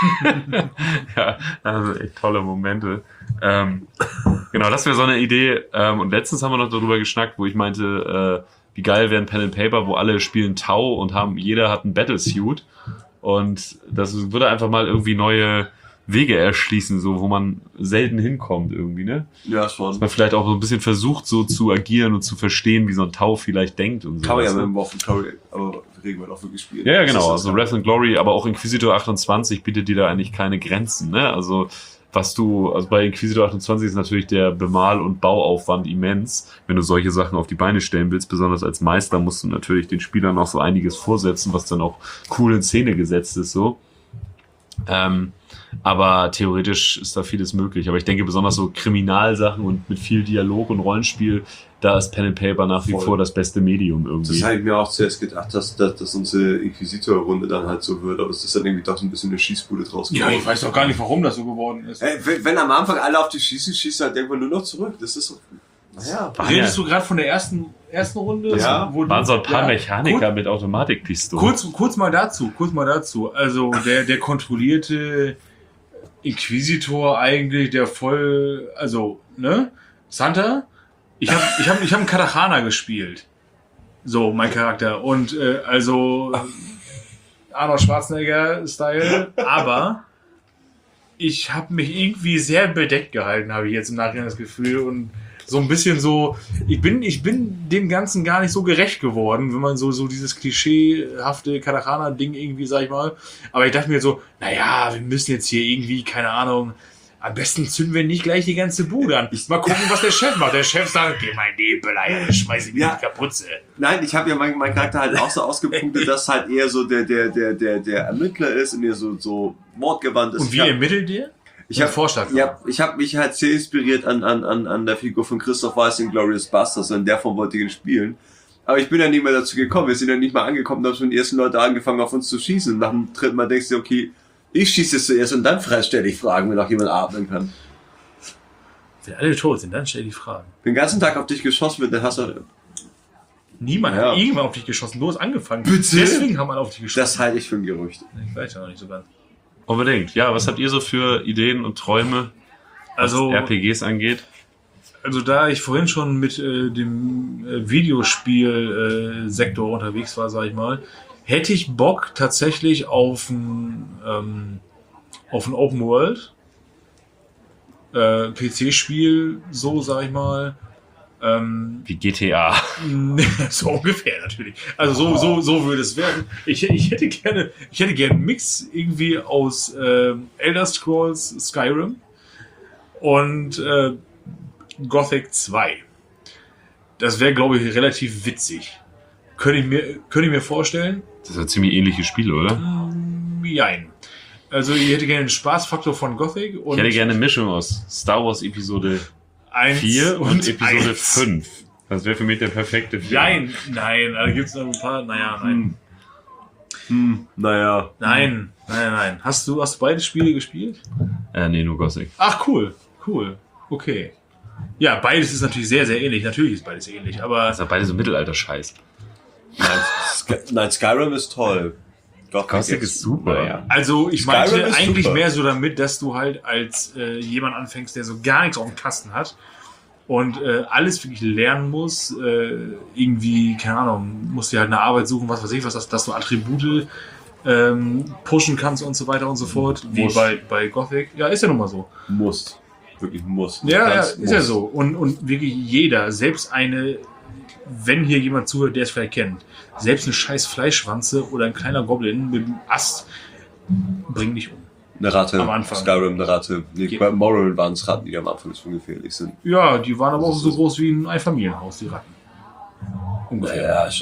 [SPEAKER 5] Ja, also echt tolle Momente. Genau, das wäre so eine Idee. Und letztens haben wir noch darüber geschnackt, wo ich meinte, wie geil wäre ein Pen and Paper, wo alle spielen Tau und jeder hat einen Battlesuit. Und das würde einfach mal irgendwie neue Wege erschließen, so wo man selten hinkommt irgendwie, ne?
[SPEAKER 4] Ja, schon.
[SPEAKER 5] Dass man vielleicht auch so ein bisschen versucht, so zu agieren und zu verstehen, wie so ein Tau vielleicht denkt und so.
[SPEAKER 4] Kann man ja mit dem Waffen Curry, aber reden wir doch wirklich spielen.
[SPEAKER 5] Ja, genau. Also Wrath and Glory, aber auch Inquisitor 28 bietet dir da eigentlich keine Grenzen, ne? Also also bei Inquisitor 28 ist natürlich der Bemal- und Bauaufwand immens, wenn du solche Sachen auf die Beine stellen willst. Besonders als Meister musst du natürlich den Spielern noch so einiges vorsetzen, was dann auch cool in Szene gesetzt ist, so. Aber theoretisch ist da vieles möglich. Aber ich denke, besonders so Kriminalsachen und mit viel Dialog und Rollenspiel, da ist Pen and Paper nach wie vor das beste Medium irgendwie.
[SPEAKER 4] Das habe ich mir auch zuerst gedacht, dass unsere Inquisitor-Runde dann halt so wird, aber es ist dann irgendwie doch so ein bisschen eine Schießbude draus geworden.
[SPEAKER 3] Ja, ich weiß doch gar nicht, warum das so geworden ist.
[SPEAKER 4] Wenn am Anfang alle auf die schießt halt irgendwann nur noch zurück. Das ist so. Naja.
[SPEAKER 3] Redest du gerade von der ersten Runde?
[SPEAKER 4] Ja.
[SPEAKER 5] Waren so ein paar Mechaniker mit Automatikpistolen.
[SPEAKER 3] Kurz mal dazu. Also der kontrollierte Inquisitor eigentlich, der voll, also, ne? Santa? Ich hab einen Katachana gespielt. So, mein Charakter. Und, Arnold Schwarzenegger-Style. Aber ich habe mich irgendwie sehr bedeckt gehalten, habe ich jetzt im Nachhinein das Gefühl. Und so ein bisschen so, ich bin dem Ganzen gar nicht so gerecht geworden, wenn man so dieses klischeehafte Katachana-Ding irgendwie, sag ich mal. Aber ich dachte mir so, naja, wir müssen jetzt hier irgendwie, keine Ahnung, am besten zünden wir nicht gleich die ganze Bude an. Mal gucken, was der Chef macht. Der Chef sagt, geh mal in die Nebel, schmeiß ich mir die Kapuze.
[SPEAKER 4] Nein, ich habe ja meinen Charakter halt auch so ausgepunktet, dass halt eher so der Ermittler ist und eher so wortgewandt ist.
[SPEAKER 3] Und wie ermittelt ihr?
[SPEAKER 4] Ich habe mich halt sehr inspiriert an der Figur von Christoph Waltz in Glorious Bastards, in der Form wollte ich ihn spielen. Aber ich bin ja nicht mehr dazu gekommen. Wir sind ja nicht mal angekommen, da haben schon die ersten Leute angefangen auf uns zu schießen. Und nach dem dritten Mal denkst du, okay, ich schieße es zuerst und dann stelle ich Fragen, wenn auch jemand atmen kann.
[SPEAKER 3] Wenn alle tot sind, dann stell die Fragen.
[SPEAKER 4] Den ganzen Tag auf dich geschossen wird, dann hast du...
[SPEAKER 3] Niemand hat irgendwann auf dich geschossen. Du hast angefangen.
[SPEAKER 4] Bitte?
[SPEAKER 3] Deswegen haben alle auf dich geschossen.
[SPEAKER 4] Das halte ich für ein Gerücht.
[SPEAKER 3] Ich weiß ja noch nicht so ganz.
[SPEAKER 5] Unbedingt. Ja, was habt ihr so für Ideen und Träume, was RPGs angeht?
[SPEAKER 3] Also da ich vorhin schon mit dem Videospiel-Sektor unterwegs war, sag ich mal, hätte ich Bock tatsächlich auf ein Open World PC-Spiel, so sag ich mal.
[SPEAKER 5] Wie GTA.
[SPEAKER 3] So ungefähr natürlich. Also so würde es werden. Ich hätte gerne einen Mix irgendwie aus Elder Scrolls Skyrim und Gothic 2. Das wäre, glaube ich, relativ witzig. Könnte ich mir vorstellen.
[SPEAKER 5] Das ist ja ziemlich ähnliche Spiele, oder?
[SPEAKER 3] Jein. Also ich hätte gerne den Spaßfaktor von Gothic. Und
[SPEAKER 5] ich hätte gerne eine Mischung aus Star Wars Episode 4 und Episode 5. Das wäre für mich der perfekte Film.
[SPEAKER 3] Nein, da gibt es noch ein paar, nein. Nein. Hast du beide Spiele gespielt?
[SPEAKER 5] Nee, nur Gothic.
[SPEAKER 3] Ach, cool. Okay. Ja, beides ist natürlich sehr, sehr ähnlich. Natürlich ist beides ähnlich, aber...
[SPEAKER 5] Das ist ja beide so Mittelalter-Scheiß.
[SPEAKER 4] Nein, Skyrim ist toll.
[SPEAKER 5] Gothic ist super.
[SPEAKER 4] Ja.
[SPEAKER 3] Also ich
[SPEAKER 4] Skyrim
[SPEAKER 3] meinte
[SPEAKER 4] ist
[SPEAKER 3] eigentlich
[SPEAKER 4] super.
[SPEAKER 3] mehr so damit, dass du halt als jemand anfängst, der so gar nichts auf dem Kasten hat und alles wirklich lernen muss, irgendwie, keine Ahnung, musst dir halt eine Arbeit suchen, was weiß ich was, dass du Attribute pushen kannst und so weiter und so fort, wie bei Gothic. Ja, ist ja nun mal so.
[SPEAKER 4] Musst. Wirklich musst.
[SPEAKER 3] Ja,
[SPEAKER 4] Ganz
[SPEAKER 3] ist ja
[SPEAKER 4] musst.
[SPEAKER 3] so. Und wirklich jeder, selbst wenn hier jemand zuhört, der es vielleicht kennt, selbst eine scheiß Fleischschwanze oder ein kleiner Goblin mit einem Ast bringt dich um.
[SPEAKER 4] Eine Ratte.
[SPEAKER 3] Am Anfang.
[SPEAKER 4] Skyrim, eine Ratte. Nee, bei Morrowind waren es Ratten, die am Anfang schon gefährlich sind.
[SPEAKER 3] Ja, die waren aber auch so groß wie ein Einfamilienhaus, die Ratten. Ungefähr.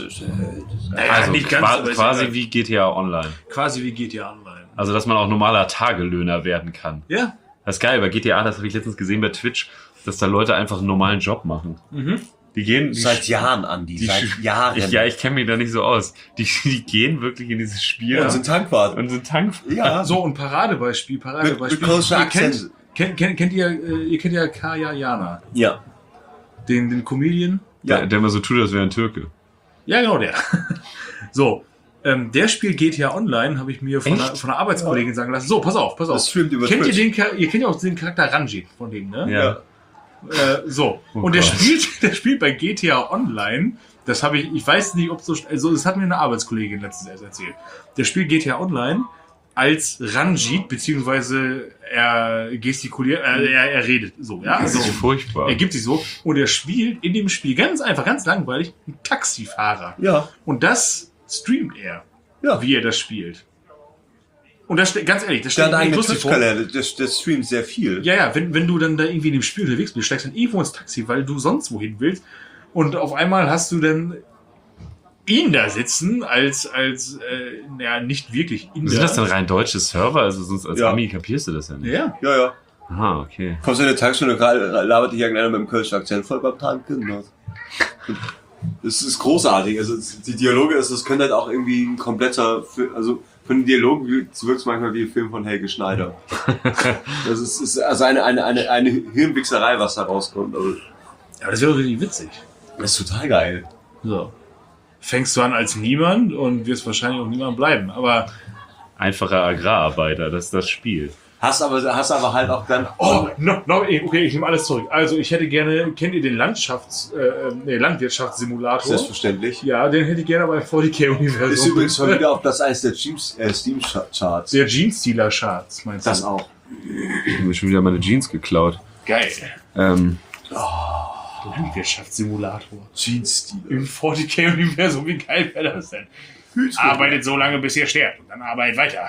[SPEAKER 3] Naja,
[SPEAKER 5] Also
[SPEAKER 3] nicht ganz, aber ist
[SPEAKER 5] quasi
[SPEAKER 3] ja
[SPEAKER 5] wie GTA Online.
[SPEAKER 3] quasi wie GTA Online.
[SPEAKER 5] Also, dass man auch normaler Tagelöhner werden kann.
[SPEAKER 3] Ja.
[SPEAKER 5] Das ist geil, bei GTA, das habe ich letztens gesehen bei Twitch, dass da Leute einfach einen normalen Job machen. Die gehen...
[SPEAKER 4] Seit Jahren, Andi. Seit Jahren.
[SPEAKER 5] Ich kenne mich da nicht so aus. Die gehen wirklich in dieses Spiel
[SPEAKER 4] Und sind Tankwart.
[SPEAKER 5] und sind Tank...
[SPEAKER 4] Ja.
[SPEAKER 3] So, und Paradebeispiel.
[SPEAKER 4] Mit großen Akzenten.
[SPEAKER 3] Kennt ihr ja Kaya Jana,
[SPEAKER 4] Ja.
[SPEAKER 3] den Comedian?
[SPEAKER 5] Der immer so tut, als wäre ein Türke.
[SPEAKER 3] Ja, genau der. So, der spielt GTA Online, habe ich mir von einer Arbeitskollegin sagen lassen. So, pass auf.
[SPEAKER 4] Das streamt über
[SPEAKER 3] Kennt
[SPEAKER 4] Twitch.
[SPEAKER 3] ihr kennt ja auch den Charakter Ranjit von dem, ne?
[SPEAKER 5] Ja.
[SPEAKER 3] So.
[SPEAKER 5] Oh
[SPEAKER 3] Und der
[SPEAKER 5] Gott.
[SPEAKER 3] spielt bei GTA Online. Das habe ich weiß nicht, ob so, also das hat mir eine Arbeitskollegin letztens erst erzählt. Der spielt GTA Online als Ranjit, beziehungsweise er gestikuliert, er redet so, ja.
[SPEAKER 5] Das
[SPEAKER 3] Also,
[SPEAKER 5] ist furchtbar.
[SPEAKER 3] er gibt sich so und er spielt in dem Spiel ganz einfach, ganz langweilig, einen Taxifahrer.
[SPEAKER 4] Ja.
[SPEAKER 3] Und das streamt er,
[SPEAKER 4] Ja.
[SPEAKER 3] wie er das spielt. Und das ganz ehrlich, das
[SPEAKER 4] Der
[SPEAKER 3] steht
[SPEAKER 4] hat
[SPEAKER 3] mir
[SPEAKER 4] einen
[SPEAKER 3] lustig vor.
[SPEAKER 4] Twitch-Kanal, der streamt sehr viel.
[SPEAKER 3] Ja, wenn du dann da irgendwie in dem Spiel unterwegs bist, steigst dann irgendwo ins Taxi, weil du sonst wohin willst. Und auf einmal hast du dann ihn da sitzen, als nicht wirklich Inder.
[SPEAKER 5] Sind das dann rein deutsche Server? Also sonst als
[SPEAKER 4] Ja.
[SPEAKER 5] Ami kapierst du das ja nicht.
[SPEAKER 3] Ja.
[SPEAKER 4] Ja, ja.
[SPEAKER 5] Aha, okay.
[SPEAKER 4] Kommst du in der Tankstelle, labert dich irgendeiner mit dem Kölschen Akzent voll beim Tanken. Das ist großartig. Also die Dialoge, das könnte halt auch irgendwie ein kompletter, also von den Dialogen wirkt es manchmal wie ein Film von Helge Schneider. Das ist also eine Hirnwichserei, was da rauskommt. Also,
[SPEAKER 3] Ja, das wäre doch richtig witzig.
[SPEAKER 4] das ist total geil.
[SPEAKER 3] So. Fängst du an als niemand und wirst wahrscheinlich auch niemand bleiben. Aber
[SPEAKER 5] Einfacher Agrararbeiter, das ist das Spiel.
[SPEAKER 4] Hast aber halt auch dann.
[SPEAKER 3] okay, ich nehme alles zurück. Also ich hätte gerne, kennt ihr den Landwirtschaftssimulator?
[SPEAKER 4] Selbstverständlich.
[SPEAKER 3] Ja, den hätte ich gerne bei 40k-Universum.
[SPEAKER 4] Ist übrigens schon wieder auf Platz 1 der Steam-Charts.
[SPEAKER 3] Der Jeans-Stealer-Charts, meinst du?
[SPEAKER 4] Das auch.
[SPEAKER 5] Ich habe mir schon wieder meine Jeans geklaut.
[SPEAKER 3] Geil.
[SPEAKER 5] Oh.
[SPEAKER 3] Landwirtschaftssimulator.
[SPEAKER 4] Jeans-Stil.
[SPEAKER 3] Im 40k-Universum, wie geil wäre das denn? Arbeitet so lange, bis ihr sterbt und dann arbeitet weiter.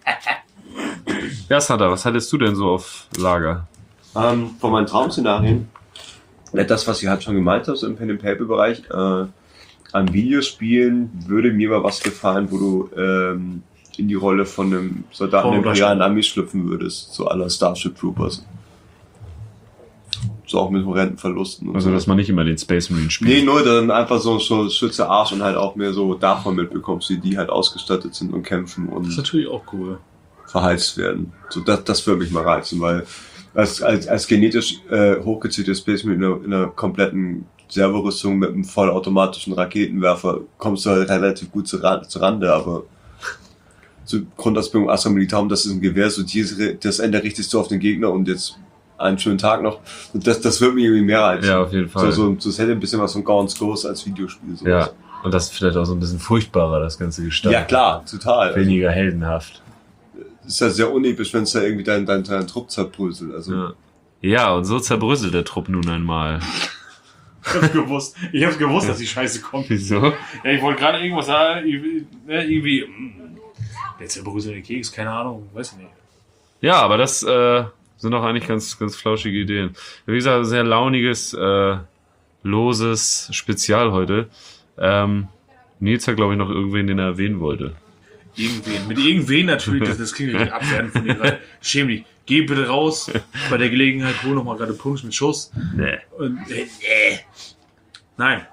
[SPEAKER 5] Ja, Santa, was hattest du denn so auf Lager?
[SPEAKER 4] Von meinen Traum-Szenarien, das, was ich halt schon gemeint habe, so im Pen-and-Paper-Bereich, an Videospielen würde mir mal was gefallen, wo du in die Rolle von einem Soldaten der imperialen Armee schlüpfen würdest, so aller Starship Troopers. So auch mit horrenden Verlusten. Und
[SPEAKER 5] Also,
[SPEAKER 4] so.
[SPEAKER 5] dass man nicht immer den Space Marine
[SPEAKER 4] Nee,
[SPEAKER 5] spielt.
[SPEAKER 4] nur dann einfach so Schütze Arsch und halt auch mehr so davon mitbekommst, wie die halt ausgestattet sind und kämpfen
[SPEAKER 3] Das ist
[SPEAKER 4] und
[SPEAKER 3] natürlich auch cool.
[SPEAKER 4] verheizt werden. So, das würde mich mal reizen, weil als genetisch hochgezielte Space Marine in einer kompletten Servorüstung mit einem vollautomatischen Raketenwerfer kommst du halt relativ gut zur Rande, aber zur Grundausbildung Astra Militarum, das ist ein Gewehr, so das Ende richtest du auf den Gegner und jetzt einen schönen Tag noch. Und das wird mir irgendwie mehr reizen.
[SPEAKER 5] Ja, auf jeden Fall.
[SPEAKER 4] So hätte ein bisschen was von Gaunt's Ghost als Videospiel. Sowas.
[SPEAKER 5] Ja, und das ist vielleicht auch so ein bisschen furchtbarer, das ganze Gestalten.
[SPEAKER 4] Ja, klar, total. Also,
[SPEAKER 5] Weniger heldenhaft.
[SPEAKER 4] ist ja sehr unepisch, wenn es da irgendwie dein Trupp zerbröselt. Also,
[SPEAKER 5] Ja, und so zerbröselt der Trupp nun einmal.
[SPEAKER 3] Ich hab's gewusst, dass die Scheiße kommt.
[SPEAKER 5] Wieso?
[SPEAKER 3] Ja, ich wollte gerade irgendwas sagen, irgendwie der zerbröselte Keks, keine Ahnung, weiß ich nicht.
[SPEAKER 5] Ja, aber das sind doch eigentlich ganz, ganz flauschige Ideen. Wie gesagt, sehr launiges, loses Spezial heute. Nils hat, glaube ich, noch irgendwen, den er erwähnen wollte.
[SPEAKER 3] Irgendwen. Mit irgendwen natürlich, das klingt nicht abwertend von dir gerade. Schäm dich. Geh bitte raus. Bei der Gelegenheit hol noch mal gerade Punsch mit Schuss.
[SPEAKER 5] Nee.
[SPEAKER 3] Und, Nein.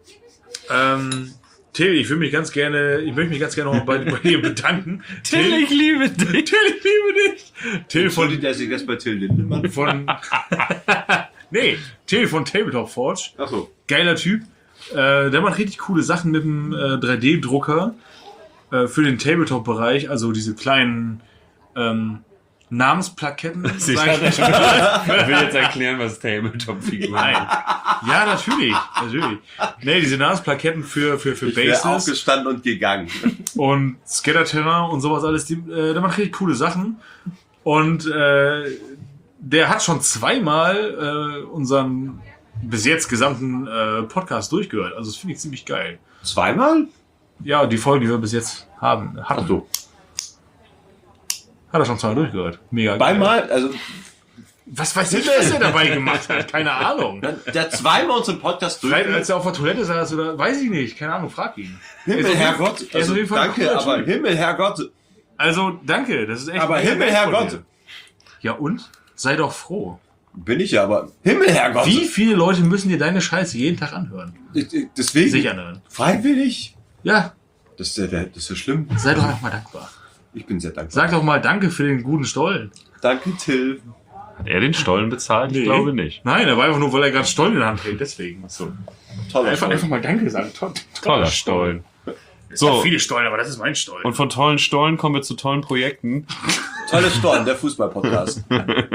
[SPEAKER 3] Till, ich möchte mich ganz gerne noch mal bei dir bedanken.
[SPEAKER 5] ich liebe dich.
[SPEAKER 3] Till, ich liebe dich. Till
[SPEAKER 4] der sich das bei Till Lindemann.
[SPEAKER 3] von Nee, Till von Tabletop Forge.
[SPEAKER 4] Ach so.
[SPEAKER 3] Geiler Typ. Der macht richtig coole Sachen mit dem 3D-Drucker für den Tabletop-Bereich. Also diese kleinen Namensplaketten.
[SPEAKER 5] Ich will jetzt erklären, was Tabletop-Figuren
[SPEAKER 3] Nein. Ja, natürlich. Nee, diese Namensplaketten für
[SPEAKER 4] Ich wäre
[SPEAKER 3] Bases
[SPEAKER 4] aufgestanden und gegangen.
[SPEAKER 3] und Scatterterrain und sowas alles. Der macht richtig coole Sachen. Und der hat schon zweimal unseren bis jetzt gesamten Podcast durchgehört. Also das finde ich ziemlich geil.
[SPEAKER 4] Zweimal?
[SPEAKER 3] Ja, die Folgen, die wir bis jetzt hatten.
[SPEAKER 4] Ach so.
[SPEAKER 3] Hat er schon zweimal durchgehört. Mega geil.
[SPEAKER 4] Zweimal? Also,
[SPEAKER 3] Was weiß ich, was er dabei gemacht hat? Keine Ahnung.
[SPEAKER 4] der hat zweimal unseren Podcast
[SPEAKER 3] Vielleicht
[SPEAKER 4] durchgehört.
[SPEAKER 3] als er auf der Toilette saß oder weiß ich nicht. Keine Ahnung, frag ihn.
[SPEAKER 4] Himmel, Herrgott.
[SPEAKER 3] Er ist auf jeden Fall ein
[SPEAKER 4] danke,
[SPEAKER 3] cooler
[SPEAKER 4] aber
[SPEAKER 3] Typ.
[SPEAKER 4] Himmel, Herrgott.
[SPEAKER 3] Also, danke. Das ist echt
[SPEAKER 4] Aber
[SPEAKER 3] mega
[SPEAKER 4] Himmel,
[SPEAKER 3] nett von
[SPEAKER 4] Herrgott.
[SPEAKER 3] dir. Ja und? Sei doch froh.
[SPEAKER 4] Bin ich ja, aber Himmel, Herrgott.
[SPEAKER 3] Wie viele Leute müssen dir deine Scheiße jeden Tag anhören?
[SPEAKER 4] Deswegen.
[SPEAKER 3] Sich anhören.
[SPEAKER 4] Freiwillig?
[SPEAKER 3] Ja,
[SPEAKER 4] Das ist ja schlimm.
[SPEAKER 3] sei doch einfach mal dankbar.
[SPEAKER 4] Ich bin sehr dankbar.
[SPEAKER 3] Sag doch mal Danke für den guten Stollen.
[SPEAKER 4] Danke, Till.
[SPEAKER 5] Hat er den Stollen bezahlt? Ich glaube nicht.
[SPEAKER 3] Nein, er war einfach nur, weil er gerade Stollen in der Hand hält. Deswegen. So.
[SPEAKER 4] Toller
[SPEAKER 3] Einfach mal Danke sagen.
[SPEAKER 5] Toller Stollen.
[SPEAKER 3] So.
[SPEAKER 5] So,
[SPEAKER 3] Viele Stollen, aber das ist mein Stollen.
[SPEAKER 5] und von tollen Stollen kommen wir zu tollen Projekten.
[SPEAKER 4] Tolles Stollen, der Fußball-Podcast.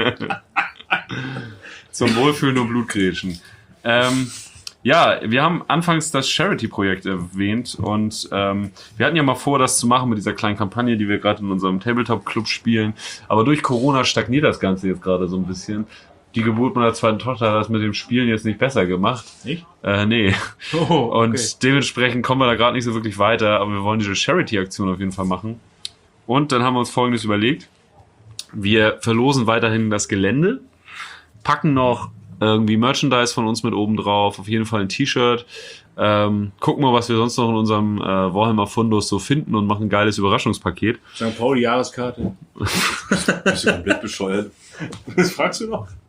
[SPEAKER 5] Zum Wohlfühlen und Blutgrätschen. Ja, wir haben anfangs das Charity-Projekt erwähnt und wir hatten ja mal vor, das zu machen mit dieser kleinen Kampagne, die wir gerade in unserem Tabletop-Club spielen. Aber durch Corona stagniert das Ganze jetzt gerade so ein bisschen. Die Geburt meiner zweiten Tochter hat das mit dem Spielen jetzt nicht besser gemacht.
[SPEAKER 3] Nicht?
[SPEAKER 5] Nee.
[SPEAKER 3] Oh, okay.
[SPEAKER 5] Und dementsprechend kommen wir da gerade nicht so wirklich weiter, aber wir wollen diese Charity-Aktion auf jeden Fall machen. Und dann haben wir uns Folgendes überlegt. Wir verlosen weiterhin das Gelände, packen noch irgendwie Merchandise von uns mit oben drauf, auf jeden Fall ein T-Shirt, gucken mal, was wir sonst noch in unserem Warhammer Fundus so finden und machen ein geiles Überraschungspaket.
[SPEAKER 3] St. Pauli Jahreskarte.
[SPEAKER 4] Bist du komplett bescheuert?
[SPEAKER 3] Das fragst du noch?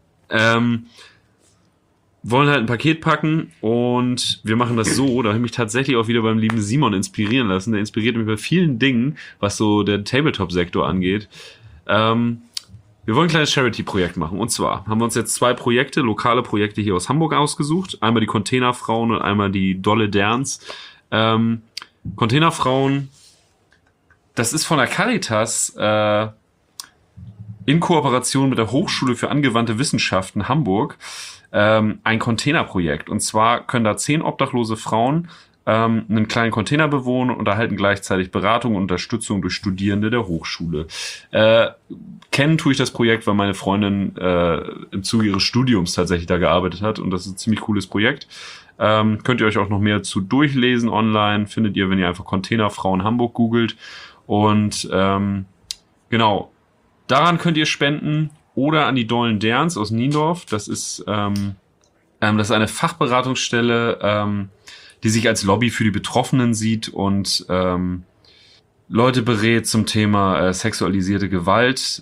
[SPEAKER 5] Wollen halt ein Paket packen und wir machen das so, da habe ich mich tatsächlich auch wieder beim lieben Simon inspirieren lassen. Der inspiriert mich bei vielen Dingen, was so der Tabletop-Sektor angeht. Wir wollen ein kleines Charity-Projekt machen. Und zwar haben wir uns jetzt 2 Projekte, lokale Projekte hier aus Hamburg ausgesucht. Einmal die Containerfrauen und einmal die Dolle Derns. Containerfrauen, das ist von der Caritas in Kooperation mit der Hochschule für angewandte Wissenschaften Hamburg ein Containerprojekt. Und zwar können da 10 obdachlose Frauen einen kleinen Container bewohnen und erhalten gleichzeitig Beratung und Unterstützung durch Studierende der Hochschule. Kennen tue ich das Projekt, weil meine Freundin im Zuge ihres Studiums tatsächlich da gearbeitet hat und das ist ein ziemlich cooles Projekt. Könnt ihr euch auch noch mehr zu durchlesen online, findet ihr, wenn ihr einfach Containerfrauen Hamburg googelt. Und genau, daran könnt ihr spenden oder an die Dollen Derns aus Niendorf. Das ist eine Fachberatungsstelle, die sich als Lobby für die Betroffenen sieht und Leute berät zum Thema sexualisierte Gewalt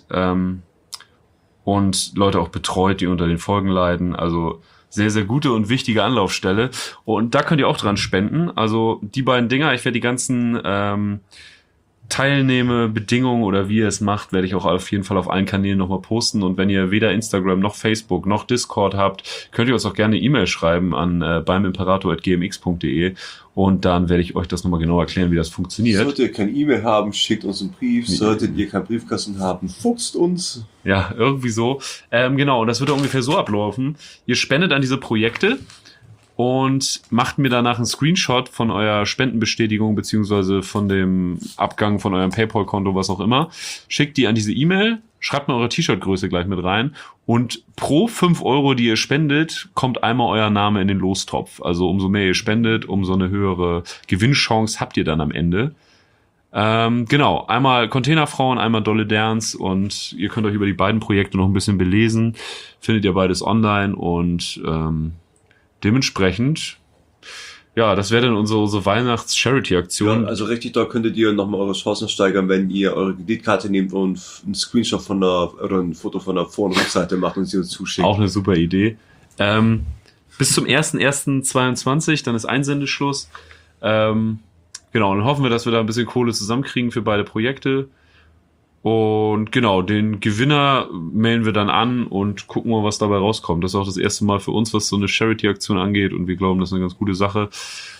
[SPEAKER 5] und Leute auch betreut, die unter den Folgen leiden. Also sehr, sehr gute und wichtige Anlaufstelle. Und da könnt ihr auch dran spenden. Also die beiden Dinger, ich werde die ganzen Teilnehmebedingungen oder wie ihr es macht, werde ich auch auf jeden Fall auf allen Kanälen nochmal posten. Und wenn ihr weder Instagram noch Facebook noch Discord habt, könnt ihr uns auch gerne eine E-Mail schreiben an beimimperator@gmx.de und dann werde ich euch das nochmal genau erklären, wie das funktioniert.
[SPEAKER 4] Solltet ihr kein E-Mail haben, schickt uns einen Brief. Solltet ihr keinen Briefkasten haben, fuchst uns.
[SPEAKER 5] Ja, irgendwie so. Genau, und das wird ungefähr so ablaufen. Ihr spendet an diese Projekte und macht mir danach einen Screenshot von eurer Spendenbestätigung beziehungsweise von dem Abgang von eurem PayPal-Konto, was auch immer. Schickt die an diese E-Mail, schreibt mal eure T-Shirt-Größe gleich mit rein und pro 5 €, die ihr spendet, kommt einmal euer Name in den Lostopf. Also umso mehr ihr spendet, umso eine höhere Gewinnchance habt ihr dann am Ende. Genau, einmal Containerfrauen, einmal Dolle Derns und ihr könnt euch über die beiden Projekte noch ein bisschen belesen. Findet ihr beides online und dementsprechend, ja, das wäre dann unsere Weihnachts-Charity-Aktion.
[SPEAKER 4] Ja, also richtig doll könntet ihr nochmal eure Chancen steigern, wenn ihr eure Kreditkarte nehmt und einen Screenshot oder ein Foto von der Vor- und Rückseite macht und sie uns zuschickt.
[SPEAKER 5] Auch eine super Idee. Bis zum 01.01.22, dann ist Einsendeschluss. Genau, dann hoffen wir, dass wir da ein bisschen Kohle zusammenkriegen für beide Projekte. Und genau, den Gewinner mailen wir dann an und gucken mal, was dabei rauskommt. Das ist auch das erste Mal für uns, was so eine Charity-Aktion angeht und wir glauben, das ist eine ganz gute Sache.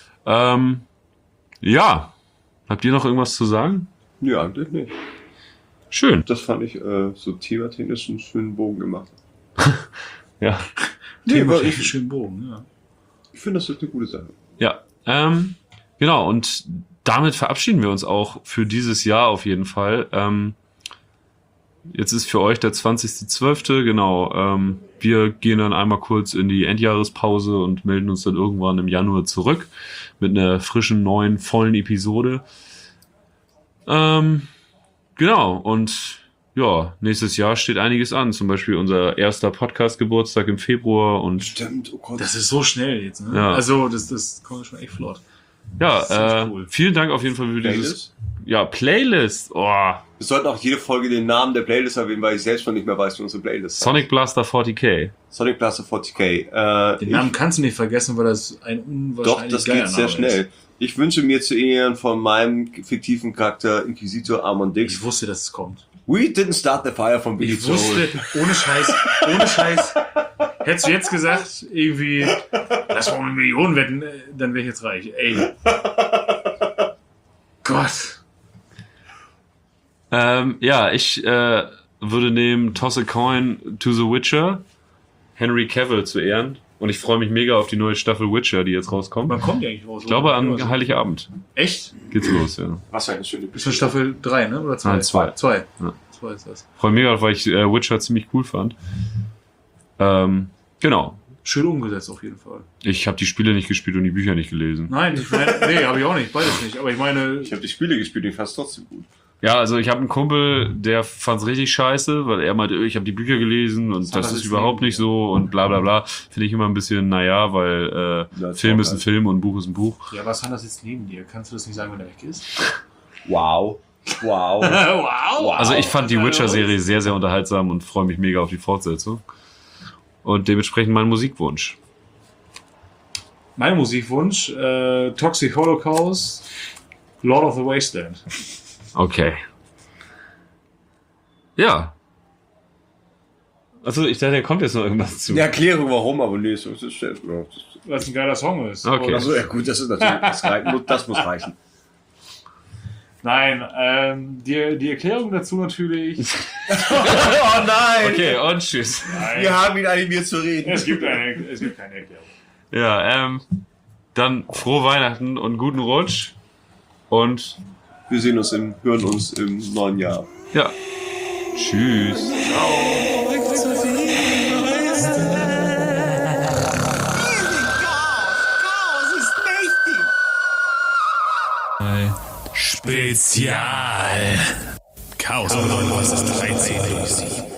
[SPEAKER 5] Ja, habt ihr noch irgendwas zu sagen?
[SPEAKER 4] Ja, eigentlich nicht.
[SPEAKER 5] Schön.
[SPEAKER 4] Das fand ich so thematechnisch einen schönen Bogen gemacht.
[SPEAKER 5] Ja.
[SPEAKER 3] Nee, war echt ein schöner Bogen, ja.
[SPEAKER 4] Ich finde, das ist eine gute Sache.
[SPEAKER 5] Ja, genau, und damit verabschieden wir uns auch für dieses Jahr auf jeden Fall. Jetzt ist für euch der 20.12., genau. Wir gehen dann einmal kurz in die Endjahrespause und melden uns dann irgendwann im Januar zurück mit einer frischen, neuen, vollen Episode. Genau, und ja, nächstes Jahr steht einiges an. Zum Beispiel unser erster Podcast-Geburtstag im Februar und
[SPEAKER 4] Stimmt, oh Gott.
[SPEAKER 3] Das ist so schnell jetzt, ne?
[SPEAKER 5] Ja.
[SPEAKER 3] Also, das kommt schon echt flott.
[SPEAKER 5] ja,
[SPEAKER 3] cool.
[SPEAKER 5] vielen Dank auf jeden Fall für dieses Playlist. Oh,
[SPEAKER 4] Wir sollten auch jede Folge den Namen der Playlist erwähnen, weil ich selbst schon nicht mehr weiß, wie unsere Playlist
[SPEAKER 5] Sonic Blaster 40k.
[SPEAKER 4] Sonic Blaster 40k.
[SPEAKER 3] Den Namen kannst du nicht vergessen, weil das ein unwahrscheinlich
[SPEAKER 4] Doch, das
[SPEAKER 3] geiler
[SPEAKER 4] geht sehr
[SPEAKER 3] Name
[SPEAKER 4] schnell.
[SPEAKER 3] ist.
[SPEAKER 4] Ich wünsche mir zu Ehren von meinem fiktiven Charakter Inquisitor Amon
[SPEAKER 3] Ich
[SPEAKER 4] Dix.
[SPEAKER 3] wusste, dass es kommt.
[SPEAKER 4] We didn't start the fire von Billy
[SPEAKER 3] Ich wusste, ohne Scheiß. Hättest du jetzt gesagt, irgendwie, lass mal eine Million wetten, dann wäre ich jetzt reich. Ey. Gott.
[SPEAKER 5] Ja, ich würde nehmen Toss a Coin to the Witcher, Henry Cavill zu Ehren. Und ich freue mich mega auf die neue Staffel Witcher, die jetzt rauskommt.
[SPEAKER 3] Wann kommt die eigentlich raus?
[SPEAKER 5] Ich glaube, am Heiligabend
[SPEAKER 3] Echt?
[SPEAKER 5] geht's los, ja.
[SPEAKER 4] Was für eine schöne
[SPEAKER 3] Ist das Staffel 3, ne? Oder 2?
[SPEAKER 5] Nein, 2.
[SPEAKER 3] 2.
[SPEAKER 5] Ja.
[SPEAKER 3] 2 ist das.
[SPEAKER 5] Freue mich mega, weil ich Witcher ziemlich cool fand. Genau.
[SPEAKER 3] Schön umgesetzt auf jeden Fall.
[SPEAKER 5] Ich habe die Spiele nicht gespielt und die Bücher nicht gelesen.
[SPEAKER 3] Nein, ich meine, nee, habe ich auch nicht, beides nicht. Aber ich meine,
[SPEAKER 4] Ich habe die Spiele gespielt, ich fand es trotzdem gut.
[SPEAKER 5] Ja, also ich habe einen Kumpel, der fand's richtig scheiße, weil er meinte, ich habe die Bücher gelesen und das ist überhaupt nicht so und bla bla bla. Finde ich immer ein bisschen, naja, weil Film ist ein Film und ein Buch ist ein Buch.
[SPEAKER 3] ja, was hat das jetzt neben dir? Kannst du das nicht sagen, wenn er weg ist?
[SPEAKER 4] Wow. Wow.
[SPEAKER 3] Wow.
[SPEAKER 5] Also ich fand die Witcher-Serie sehr, sehr unterhaltsam und freue mich mega auf die Fortsetzung. Und dementsprechend mein Musikwunsch.
[SPEAKER 3] Mein Musikwunsch, Toxic Holocaust, Lord of the Wasteland.
[SPEAKER 5] Okay. Ja. Also ich dachte, da kommt jetzt noch irgendwas zu.
[SPEAKER 4] Eine Erklärung warum, aber nee, so ist es.
[SPEAKER 3] Weil es ein geiler Song ist.
[SPEAKER 5] Okay.
[SPEAKER 4] Achso, ja gut, das ist natürlich, das muss reichen.
[SPEAKER 3] Nein, die Erklärung dazu natürlich.
[SPEAKER 4] Oh nein!
[SPEAKER 5] Okay, und tschüss.
[SPEAKER 3] Nein,
[SPEAKER 4] Wir haben ihn animiert zu reden.
[SPEAKER 3] es gibt keine Erklärung.
[SPEAKER 5] Ja, dann frohe Weihnachten und guten Rutsch. Und
[SPEAKER 4] Wir sehen uns hören uns im neuen Jahr.
[SPEAKER 5] ja, tschüss.
[SPEAKER 2] Spezial. Chaos und was ist 13 durch sie.